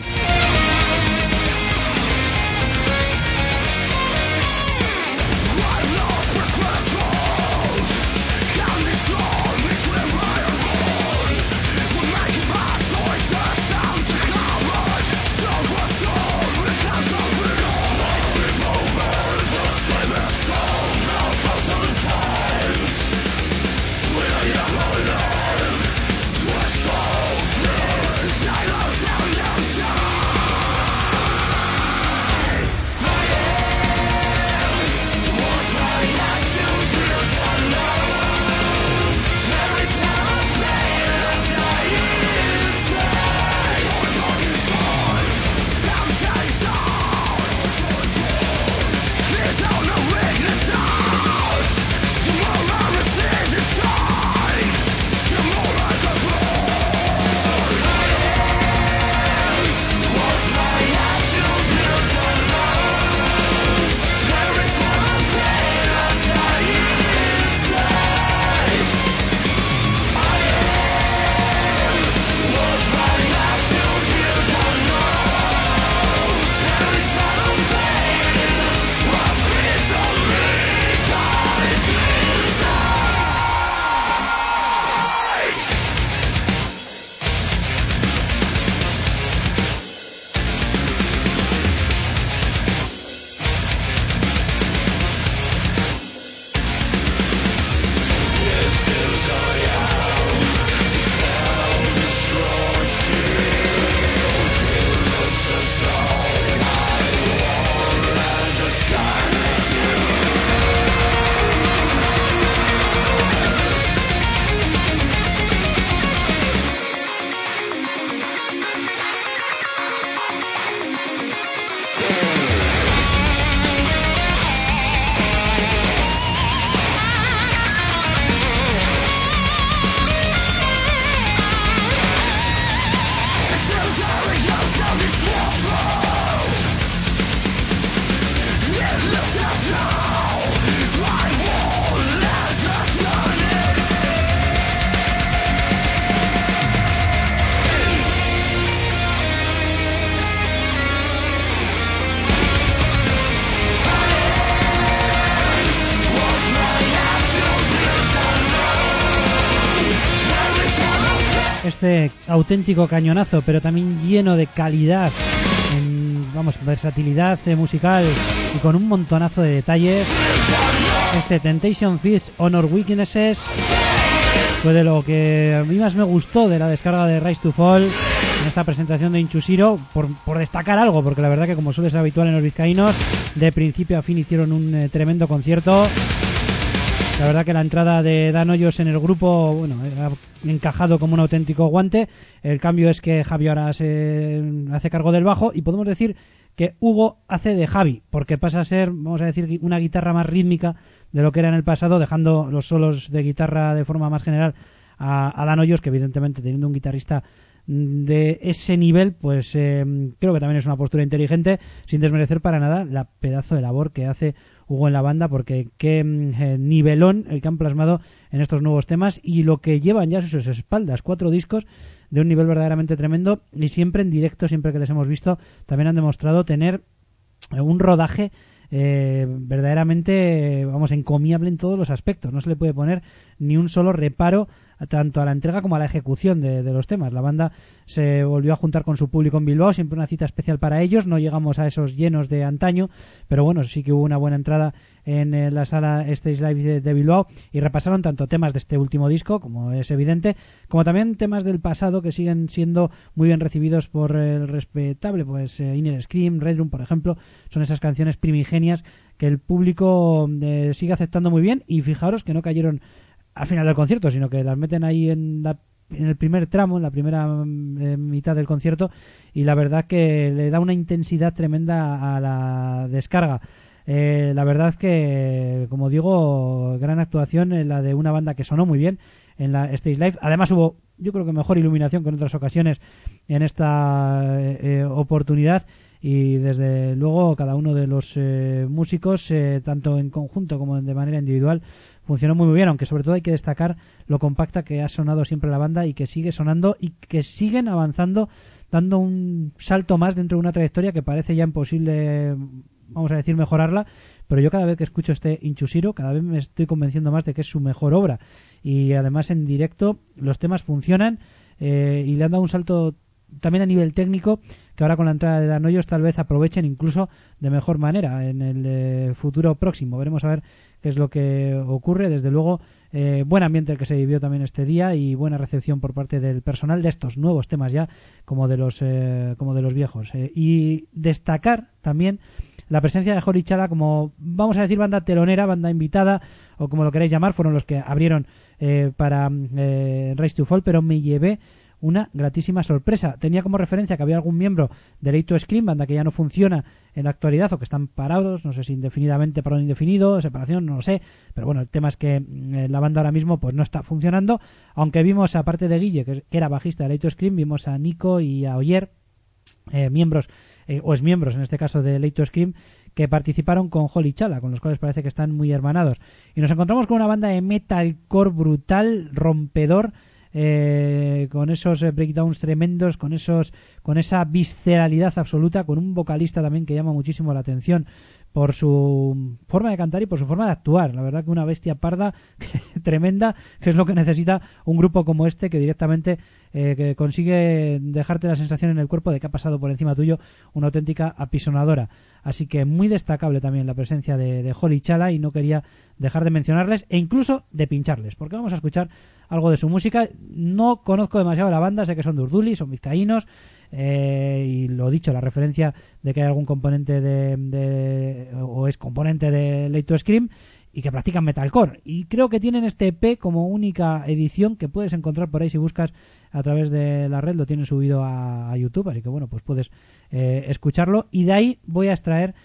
Speaker 1: Este auténtico cañonazo, pero también lleno de calidad, versatilidad musical y con un montonazo de detalles. Este Temptation Fist Honor Weaknesses fue de lo que a mí más me gustó de la descarga de Rise to Fall en esta presentación de Inchushiro, por destacar algo, porque la verdad que, como suele ser habitual en los vizcaínos, de principio a fin hicieron un tremendo concierto. La verdad que la entrada de Dan Hoyos en el grupo, bueno, ha encajado como un auténtico guante. El cambio es que Javi ahora se hace cargo del bajo, y podemos decir que Hugo hace de Javi, porque pasa a ser, vamos a decir, una guitarra más rítmica de lo que era en el pasado, dejando los solos de guitarra de forma más general a Dan Hoyos, que evidentemente, teniendo un guitarrista de ese nivel, pues creo que también es una postura inteligente, sin desmerecer para nada la pedazo de labor que hace Hugo en la banda, porque qué nivelón el que han plasmado en estos nuevos temas, y lo que llevan ya a sus espaldas, 4 discos de un nivel verdaderamente tremendo, y siempre en directo, siempre que les hemos visto, también han demostrado tener un rodaje verdaderamente, encomiable en todos los aspectos. No se le puede poner ni un solo reparo tanto a la entrega como a la ejecución de los temas. La banda se volvió a juntar con su público en Bilbao, siempre una cita especial para ellos. No llegamos a esos llenos de antaño, pero bueno, sí que hubo una buena entrada en la sala Stage Live de Bilbao, y repasaron tanto temas de este último disco, como es evidente, como también temas del pasado que siguen siendo muy bien recibidos por el respetable, pues Inner Scream, Red Room, por ejemplo. Son esas canciones primigenias que el público sigue aceptando muy bien, y fijaros que no cayeron al final del concierto, sino que las meten ahí en el primer tramo, en la primera mitad del concierto, y la verdad que le da una intensidad tremenda a la descarga. La verdad que, como digo, gran actuación, la de una banda que sonó muy bien en la Stage Live. Además hubo, yo creo que mejor iluminación que en otras ocasiones en esta oportunidad, y desde luego cada uno de los músicos, tanto en conjunto como de manera individual, funcionó muy bien, aunque sobre todo hay que destacar lo compacta que ha sonado siempre la banda y que sigue sonando y que siguen avanzando, dando un salto más dentro de una trayectoria que parece ya imposible, vamos a decir, mejorarla, pero yo cada vez que escucho este Inchusiro, cada vez me estoy convenciendo más de que es su mejor obra, y además en directo los temas funcionan, y le han dado un salto también a nivel técnico, que ahora con la entrada de Dan Hoyos tal vez aprovechen incluso de mejor manera en el futuro próximo. Veremos a ver qué es lo que ocurre. Desde luego, buen ambiente el que se vivió también este día, y buena recepción por parte del personal de estos nuevos temas ya, como de los viejos. Y destacar también la presencia de Holy Chala como, vamos a decir, banda telonera, banda invitada, o como lo queráis llamar. Fueron los que abrieron para Rise to Fall, pero me llevé una gratísima sorpresa. Tenía como referencia que había algún miembro de Late to Scream, banda que ya no funciona en la actualidad, o que están parados, no sé si indefinidamente, paro indefinido, separación, no lo sé, pero bueno, el tema es que la banda ahora mismo pues no está funcionando, aunque vimos, aparte de Guille, que era bajista de Late to Scream, vimos a Nico y a Oyer, miembros, o exmiembros en este caso de Late to Scream, que participaron con Holy Chala, con los cuales parece que están muy hermanados. Y nos encontramos con una banda de metalcore brutal, rompedor, con esos breakdowns tremendos, con esa visceralidad absoluta, con un vocalista también que llama muchísimo la atención por su forma de cantar y por su forma de actuar. La verdad que una bestia parda tremenda, que es lo que necesita un grupo como este, que directamente que consigue dejarte la sensación en el cuerpo de que ha pasado por encima tuyo, una auténtica apisonadora. Así que muy destacable también la presencia de Holy Chala, y no quería dejar de mencionarles e incluso de pincharles, porque vamos a escuchar algo de su música. No conozco demasiado la banda, sé que son de Urduli, son vizcaínos, y lo dicho, la referencia de que hay algún componente o es componente de Late to Scream, y que practican metalcore, y creo que tienen este EP como única edición que puedes encontrar por ahí si buscas a través de la red. Lo tienen subido a YouTube, así que bueno, pues puedes escucharlo, y de ahí voy a extraer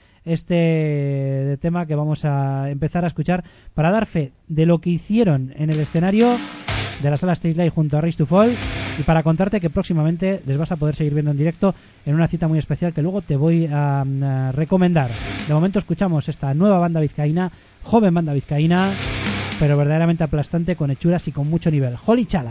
Speaker 1: este tema que vamos a empezar a escuchar para dar fe de lo que hicieron en el escenario de la sala Stage Live junto a Rise to Fall, y para contarte que próximamente les vas a poder seguir viendo en directo en una cita muy especial que luego te voy a recomendar. De momento escuchamos esta nueva banda vizcaína, joven banda vizcaína, pero verdaderamente aplastante, con hechuras y con mucho nivel. Holy Chala.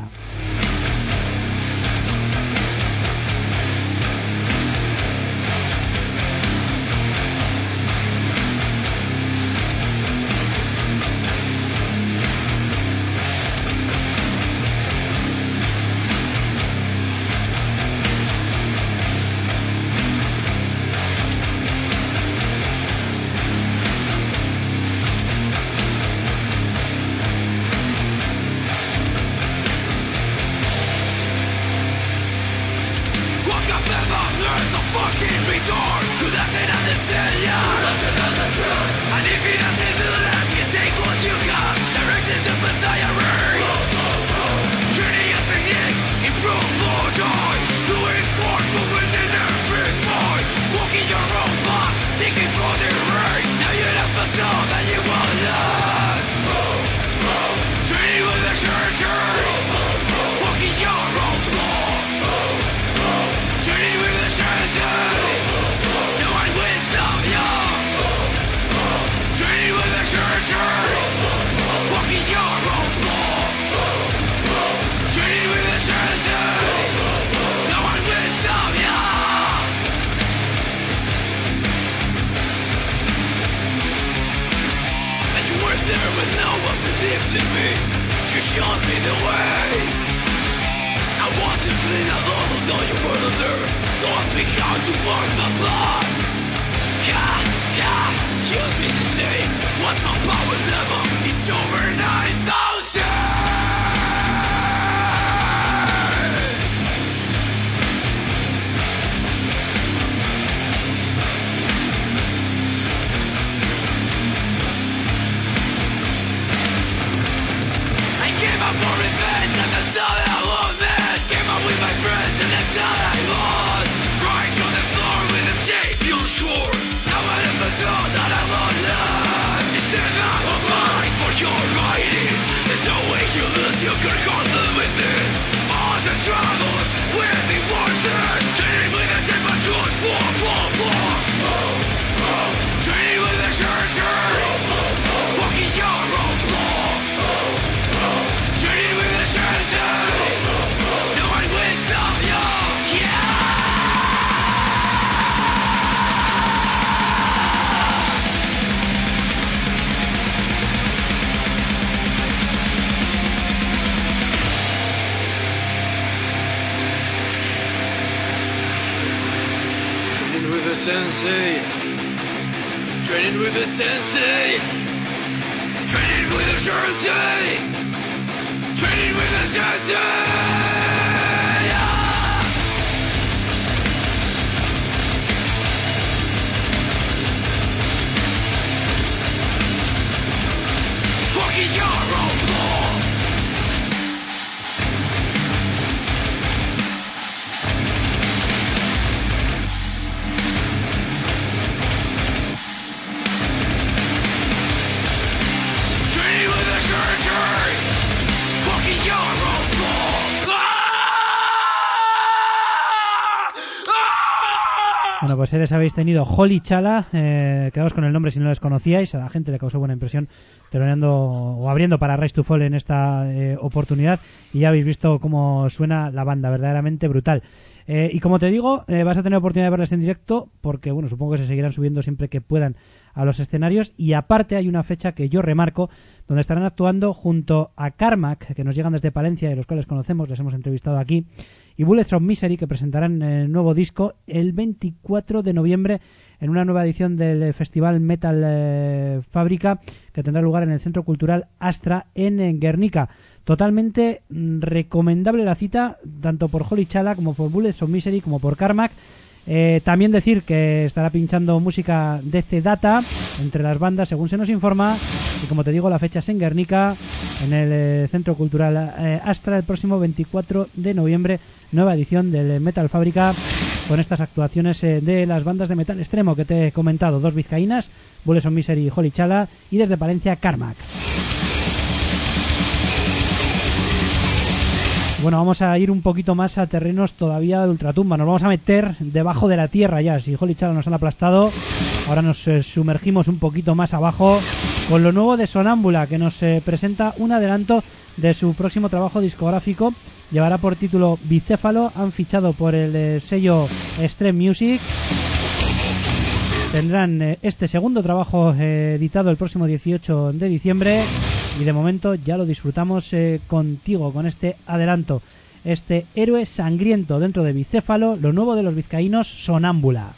Speaker 4: Your right is, there's no way you lose.
Speaker 5: you could go through with this. All the troubles will be worth it. Training with the tape of truth, war. Training with the surgery, walking your own law. Training with the surgery, no one will stop you. Yeah. Training with the sensei. Training with the sensei. Training with the sensei. Training with the sensei. Walking your own law. Training with the surgery, walking your own law.
Speaker 1: Bueno, pues les habéis tenido Holy Chala, quedaos con el nombre si no les conocíais, a la gente le causó buena impresión teloneando o abriendo para Rise to Fall en esta oportunidad, y ya habéis visto cómo suena la banda, verdaderamente brutal. Y como te digo, vas a tener oportunidad de verles en directo, porque bueno, supongo que se seguirán subiendo siempre que puedan a los escenarios, y aparte hay una fecha que yo remarco, donde estarán actuando junto a Carmack, que nos llegan desde Palencia, de los cuales conocemos, les hemos entrevistado aquí, y Bullets of Misery, que presentarán el nuevo disco el 24 de noviembre en una nueva edición del Festival Metal Fábrica, que tendrá lugar en el Centro Cultural Astra en Guernica. Totalmente recomendable la cita, tanto por Holy Chala como por Bullets of Misery como por Carmack. También decir que estará pinchando música de C-Data entre las bandas, según se nos informa, y como te digo, la fecha es en Guernica, en el Centro Cultural Astra, el próximo 24 de noviembre, nueva edición del Metal Fábrica, con estas actuaciones de las bandas de metal extremo que te he comentado, dos vizcaínas, Bullets of Misery y Holy Chala, y desde Palencia, Carmack. Bueno, vamos a ir un poquito más a terrenos todavía de ultratumba. Nos vamos a meter debajo de la tierra ya. Si Holy Chala nos han aplastado, ahora nos sumergimos un poquito más abajo con lo nuevo de Sonámbula, que nos presenta un adelanto de su próximo trabajo discográfico. Llevará por título Bicéfalo. Han fichado por el sello Extreme Music. Tendrán este segundo trabajo editado el próximo 18 de diciembre. Y de momento ya lo disfrutamos contigo con este adelanto. Este héroe sangriento dentro de Bicéfalo, lo nuevo de los vizcaínos, Sonámbula.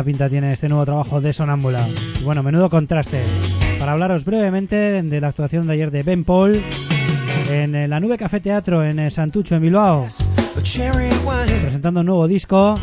Speaker 1: buena pinta tiene este nuevo trabajo de Sonámbula. Y bueno, menudo contraste. Para hablaros brevemente de la actuación de ayer de Ben Paul en la Nube Café Teatro en Santucho, en Bilbao, presentando un nuevo disco.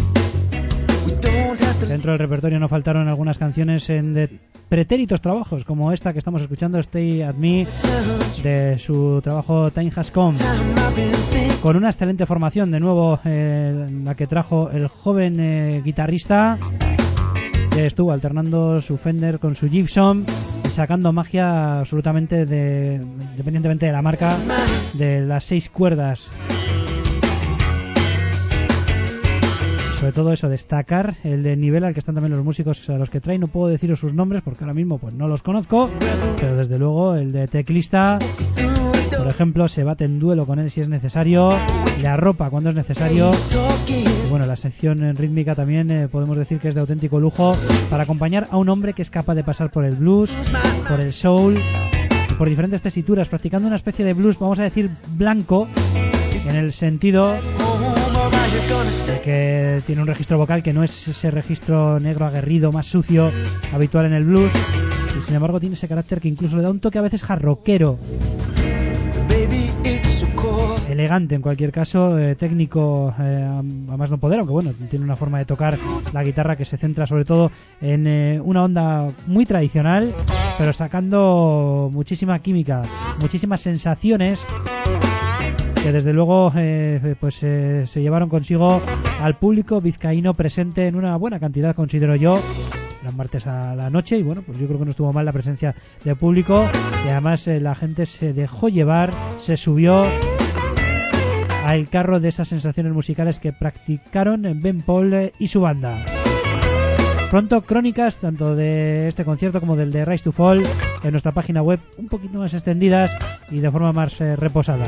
Speaker 1: Dentro del repertorio no faltaron algunas canciones de pretéritos trabajos, como esta que estamos escuchando, Stay At Me, de su trabajo Time Has Come, con una excelente formación, de nuevo la que trajo el joven guitarrista, que estuvo alternando su Fender con su Gibson y sacando magia absolutamente independientemente de la marca, de las 6 cuerdas. Sobre todo eso, destacar el nivel al que están también los músicos a los que trae. No puedo deciros sus nombres porque ahora mismo pues no los conozco, pero desde luego el de teclista, por ejemplo, se bate en duelo con él si es necesario, le arropa cuando es necesario. Y bueno, la sección rítmica también podemos decir que es de auténtico lujo para acompañar a un hombre que es capaz de pasar por el blues, por el soul, por diferentes tesituras, practicando una especie de blues, vamos a decir blanco, en el sentido de que tiene un registro vocal que no es ese registro negro aguerrido más sucio habitual en el blues, y sin embargo tiene ese carácter que incluso le da un toque a veces jarroquero, elegante en cualquier caso, técnico a más no poder, aunque bueno, tiene una forma de tocar la guitarra que se centra sobre todo en una onda muy tradicional, pero sacando muchísima química, muchísimas sensaciones que desde luego se llevaron consigo al público vizcaíno presente en una buena cantidad, considero yo. Eran martes a la noche y bueno, pues yo creo que no estuvo mal la presencia de público, y además la gente se dejó llevar, se subió al carro de esas sensaciones musicales que practicaron Ben Paul y su banda. Pronto crónicas tanto de este concierto como del de Rise to Fall en nuestra página web, un poquito más extendidas y de forma más reposada.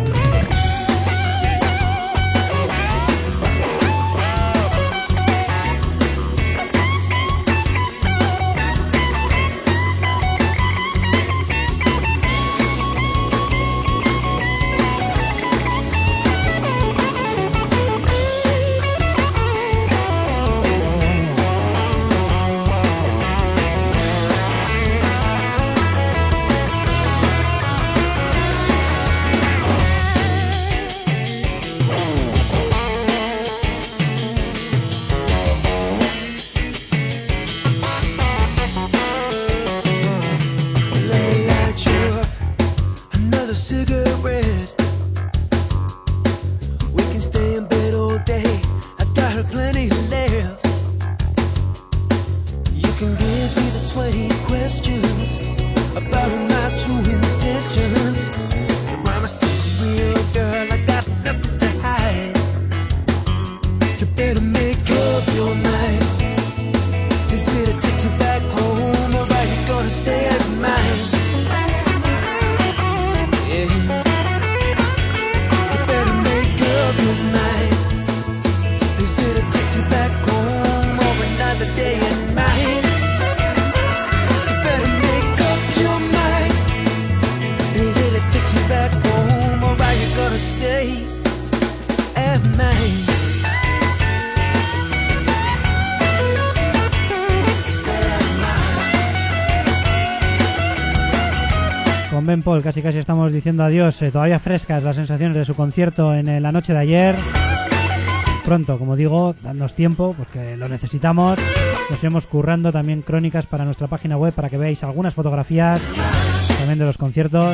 Speaker 1: Ben Paul casi estamos diciendo adiós, todavía frescas las sensaciones de su concierto en la noche de ayer. Pronto, como digo, dadnos tiempo porque lo necesitamos. Nos iremos currando también crónicas para nuestra página web para que veáis algunas fotografías también de los conciertos,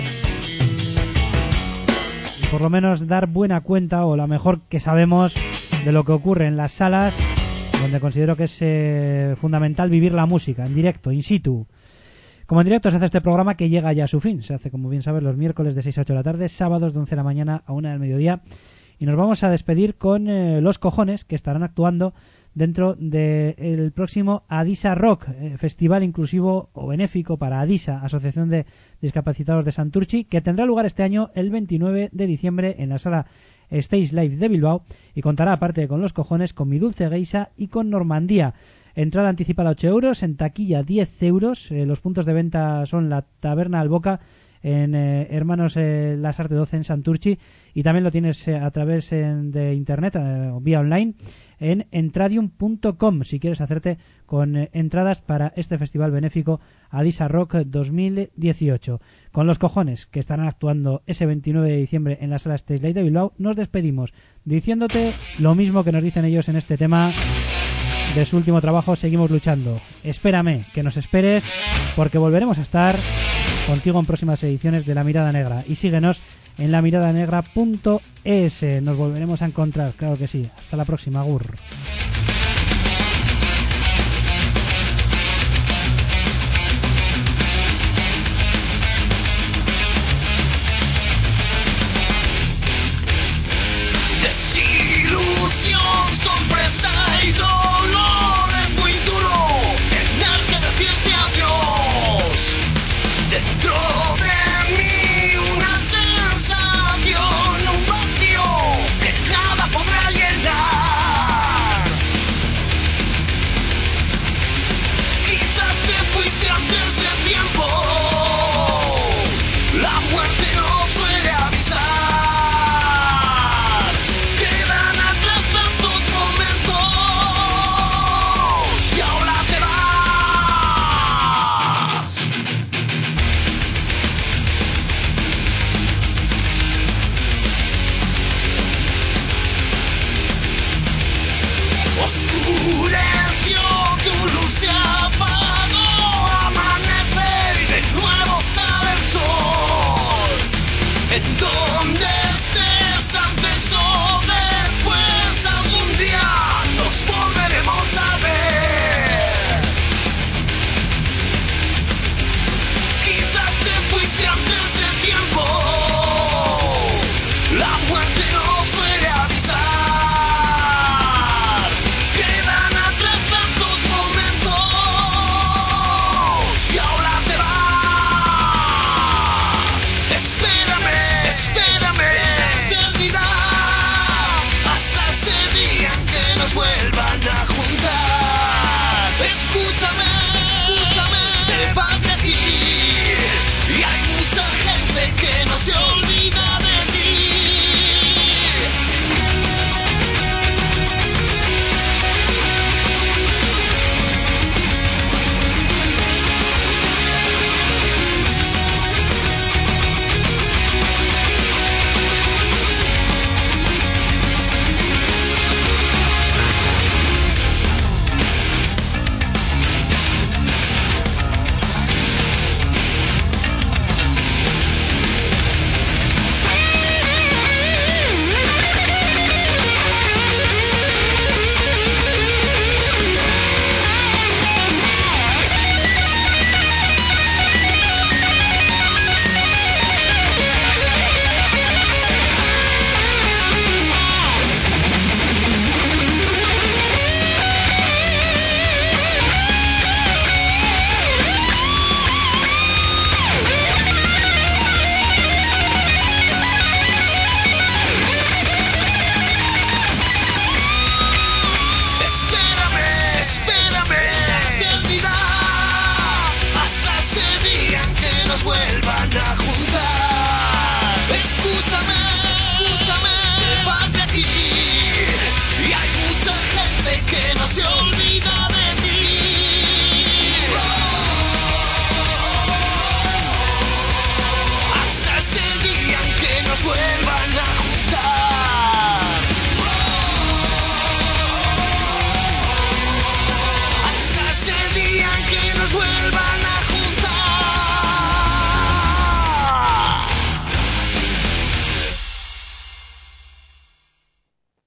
Speaker 1: y por lo menos dar buena cuenta, o la mejor que sabemos, de lo que ocurre en las salas, donde considero que es fundamental vivir la música en directo, in situ. Como en directo se hace este programa, que llega ya a su fin. Se hace, como bien sabes, los miércoles de 6 a 8 de la tarde, sábados de 11 de la mañana a 1 del mediodía. Y nos vamos a despedir con Los Cojones, que estarán actuando dentro del próximo Adisa Rock, festival inclusivo o benéfico para Adisa, Asociación de Discapacitados de Santurchi, que tendrá lugar este año el 29 de diciembre en la sala Stage Live de Bilbao, y contará, aparte con Los Cojones, con Mi Dulce Geisha y con Normandía. Entrada anticipada 8 euros, en taquilla 10 euros. Los puntos de venta son la Taberna Alboca en Hermanos Lasarte 12 en Santurchi, y también lo tienes a través de internet, vía online, en entradium.com si quieres hacerte con entradas para este festival benéfico Adisa Rock 2018. Con los cojones que estarán actuando ese 29 de diciembre en la sala Stage Light de Bilbao, nos despedimos diciéndote lo mismo que nos dicen ellos en este tema de su último trabajo, Seguimos luchando. Espérame, que nos esperes, porque volveremos a estar contigo en próximas ediciones de La Mirada Negra. Y síguenos en lamiradanegra.es. Nos volveremos a encontrar, claro que sí. Hasta la próxima, agur.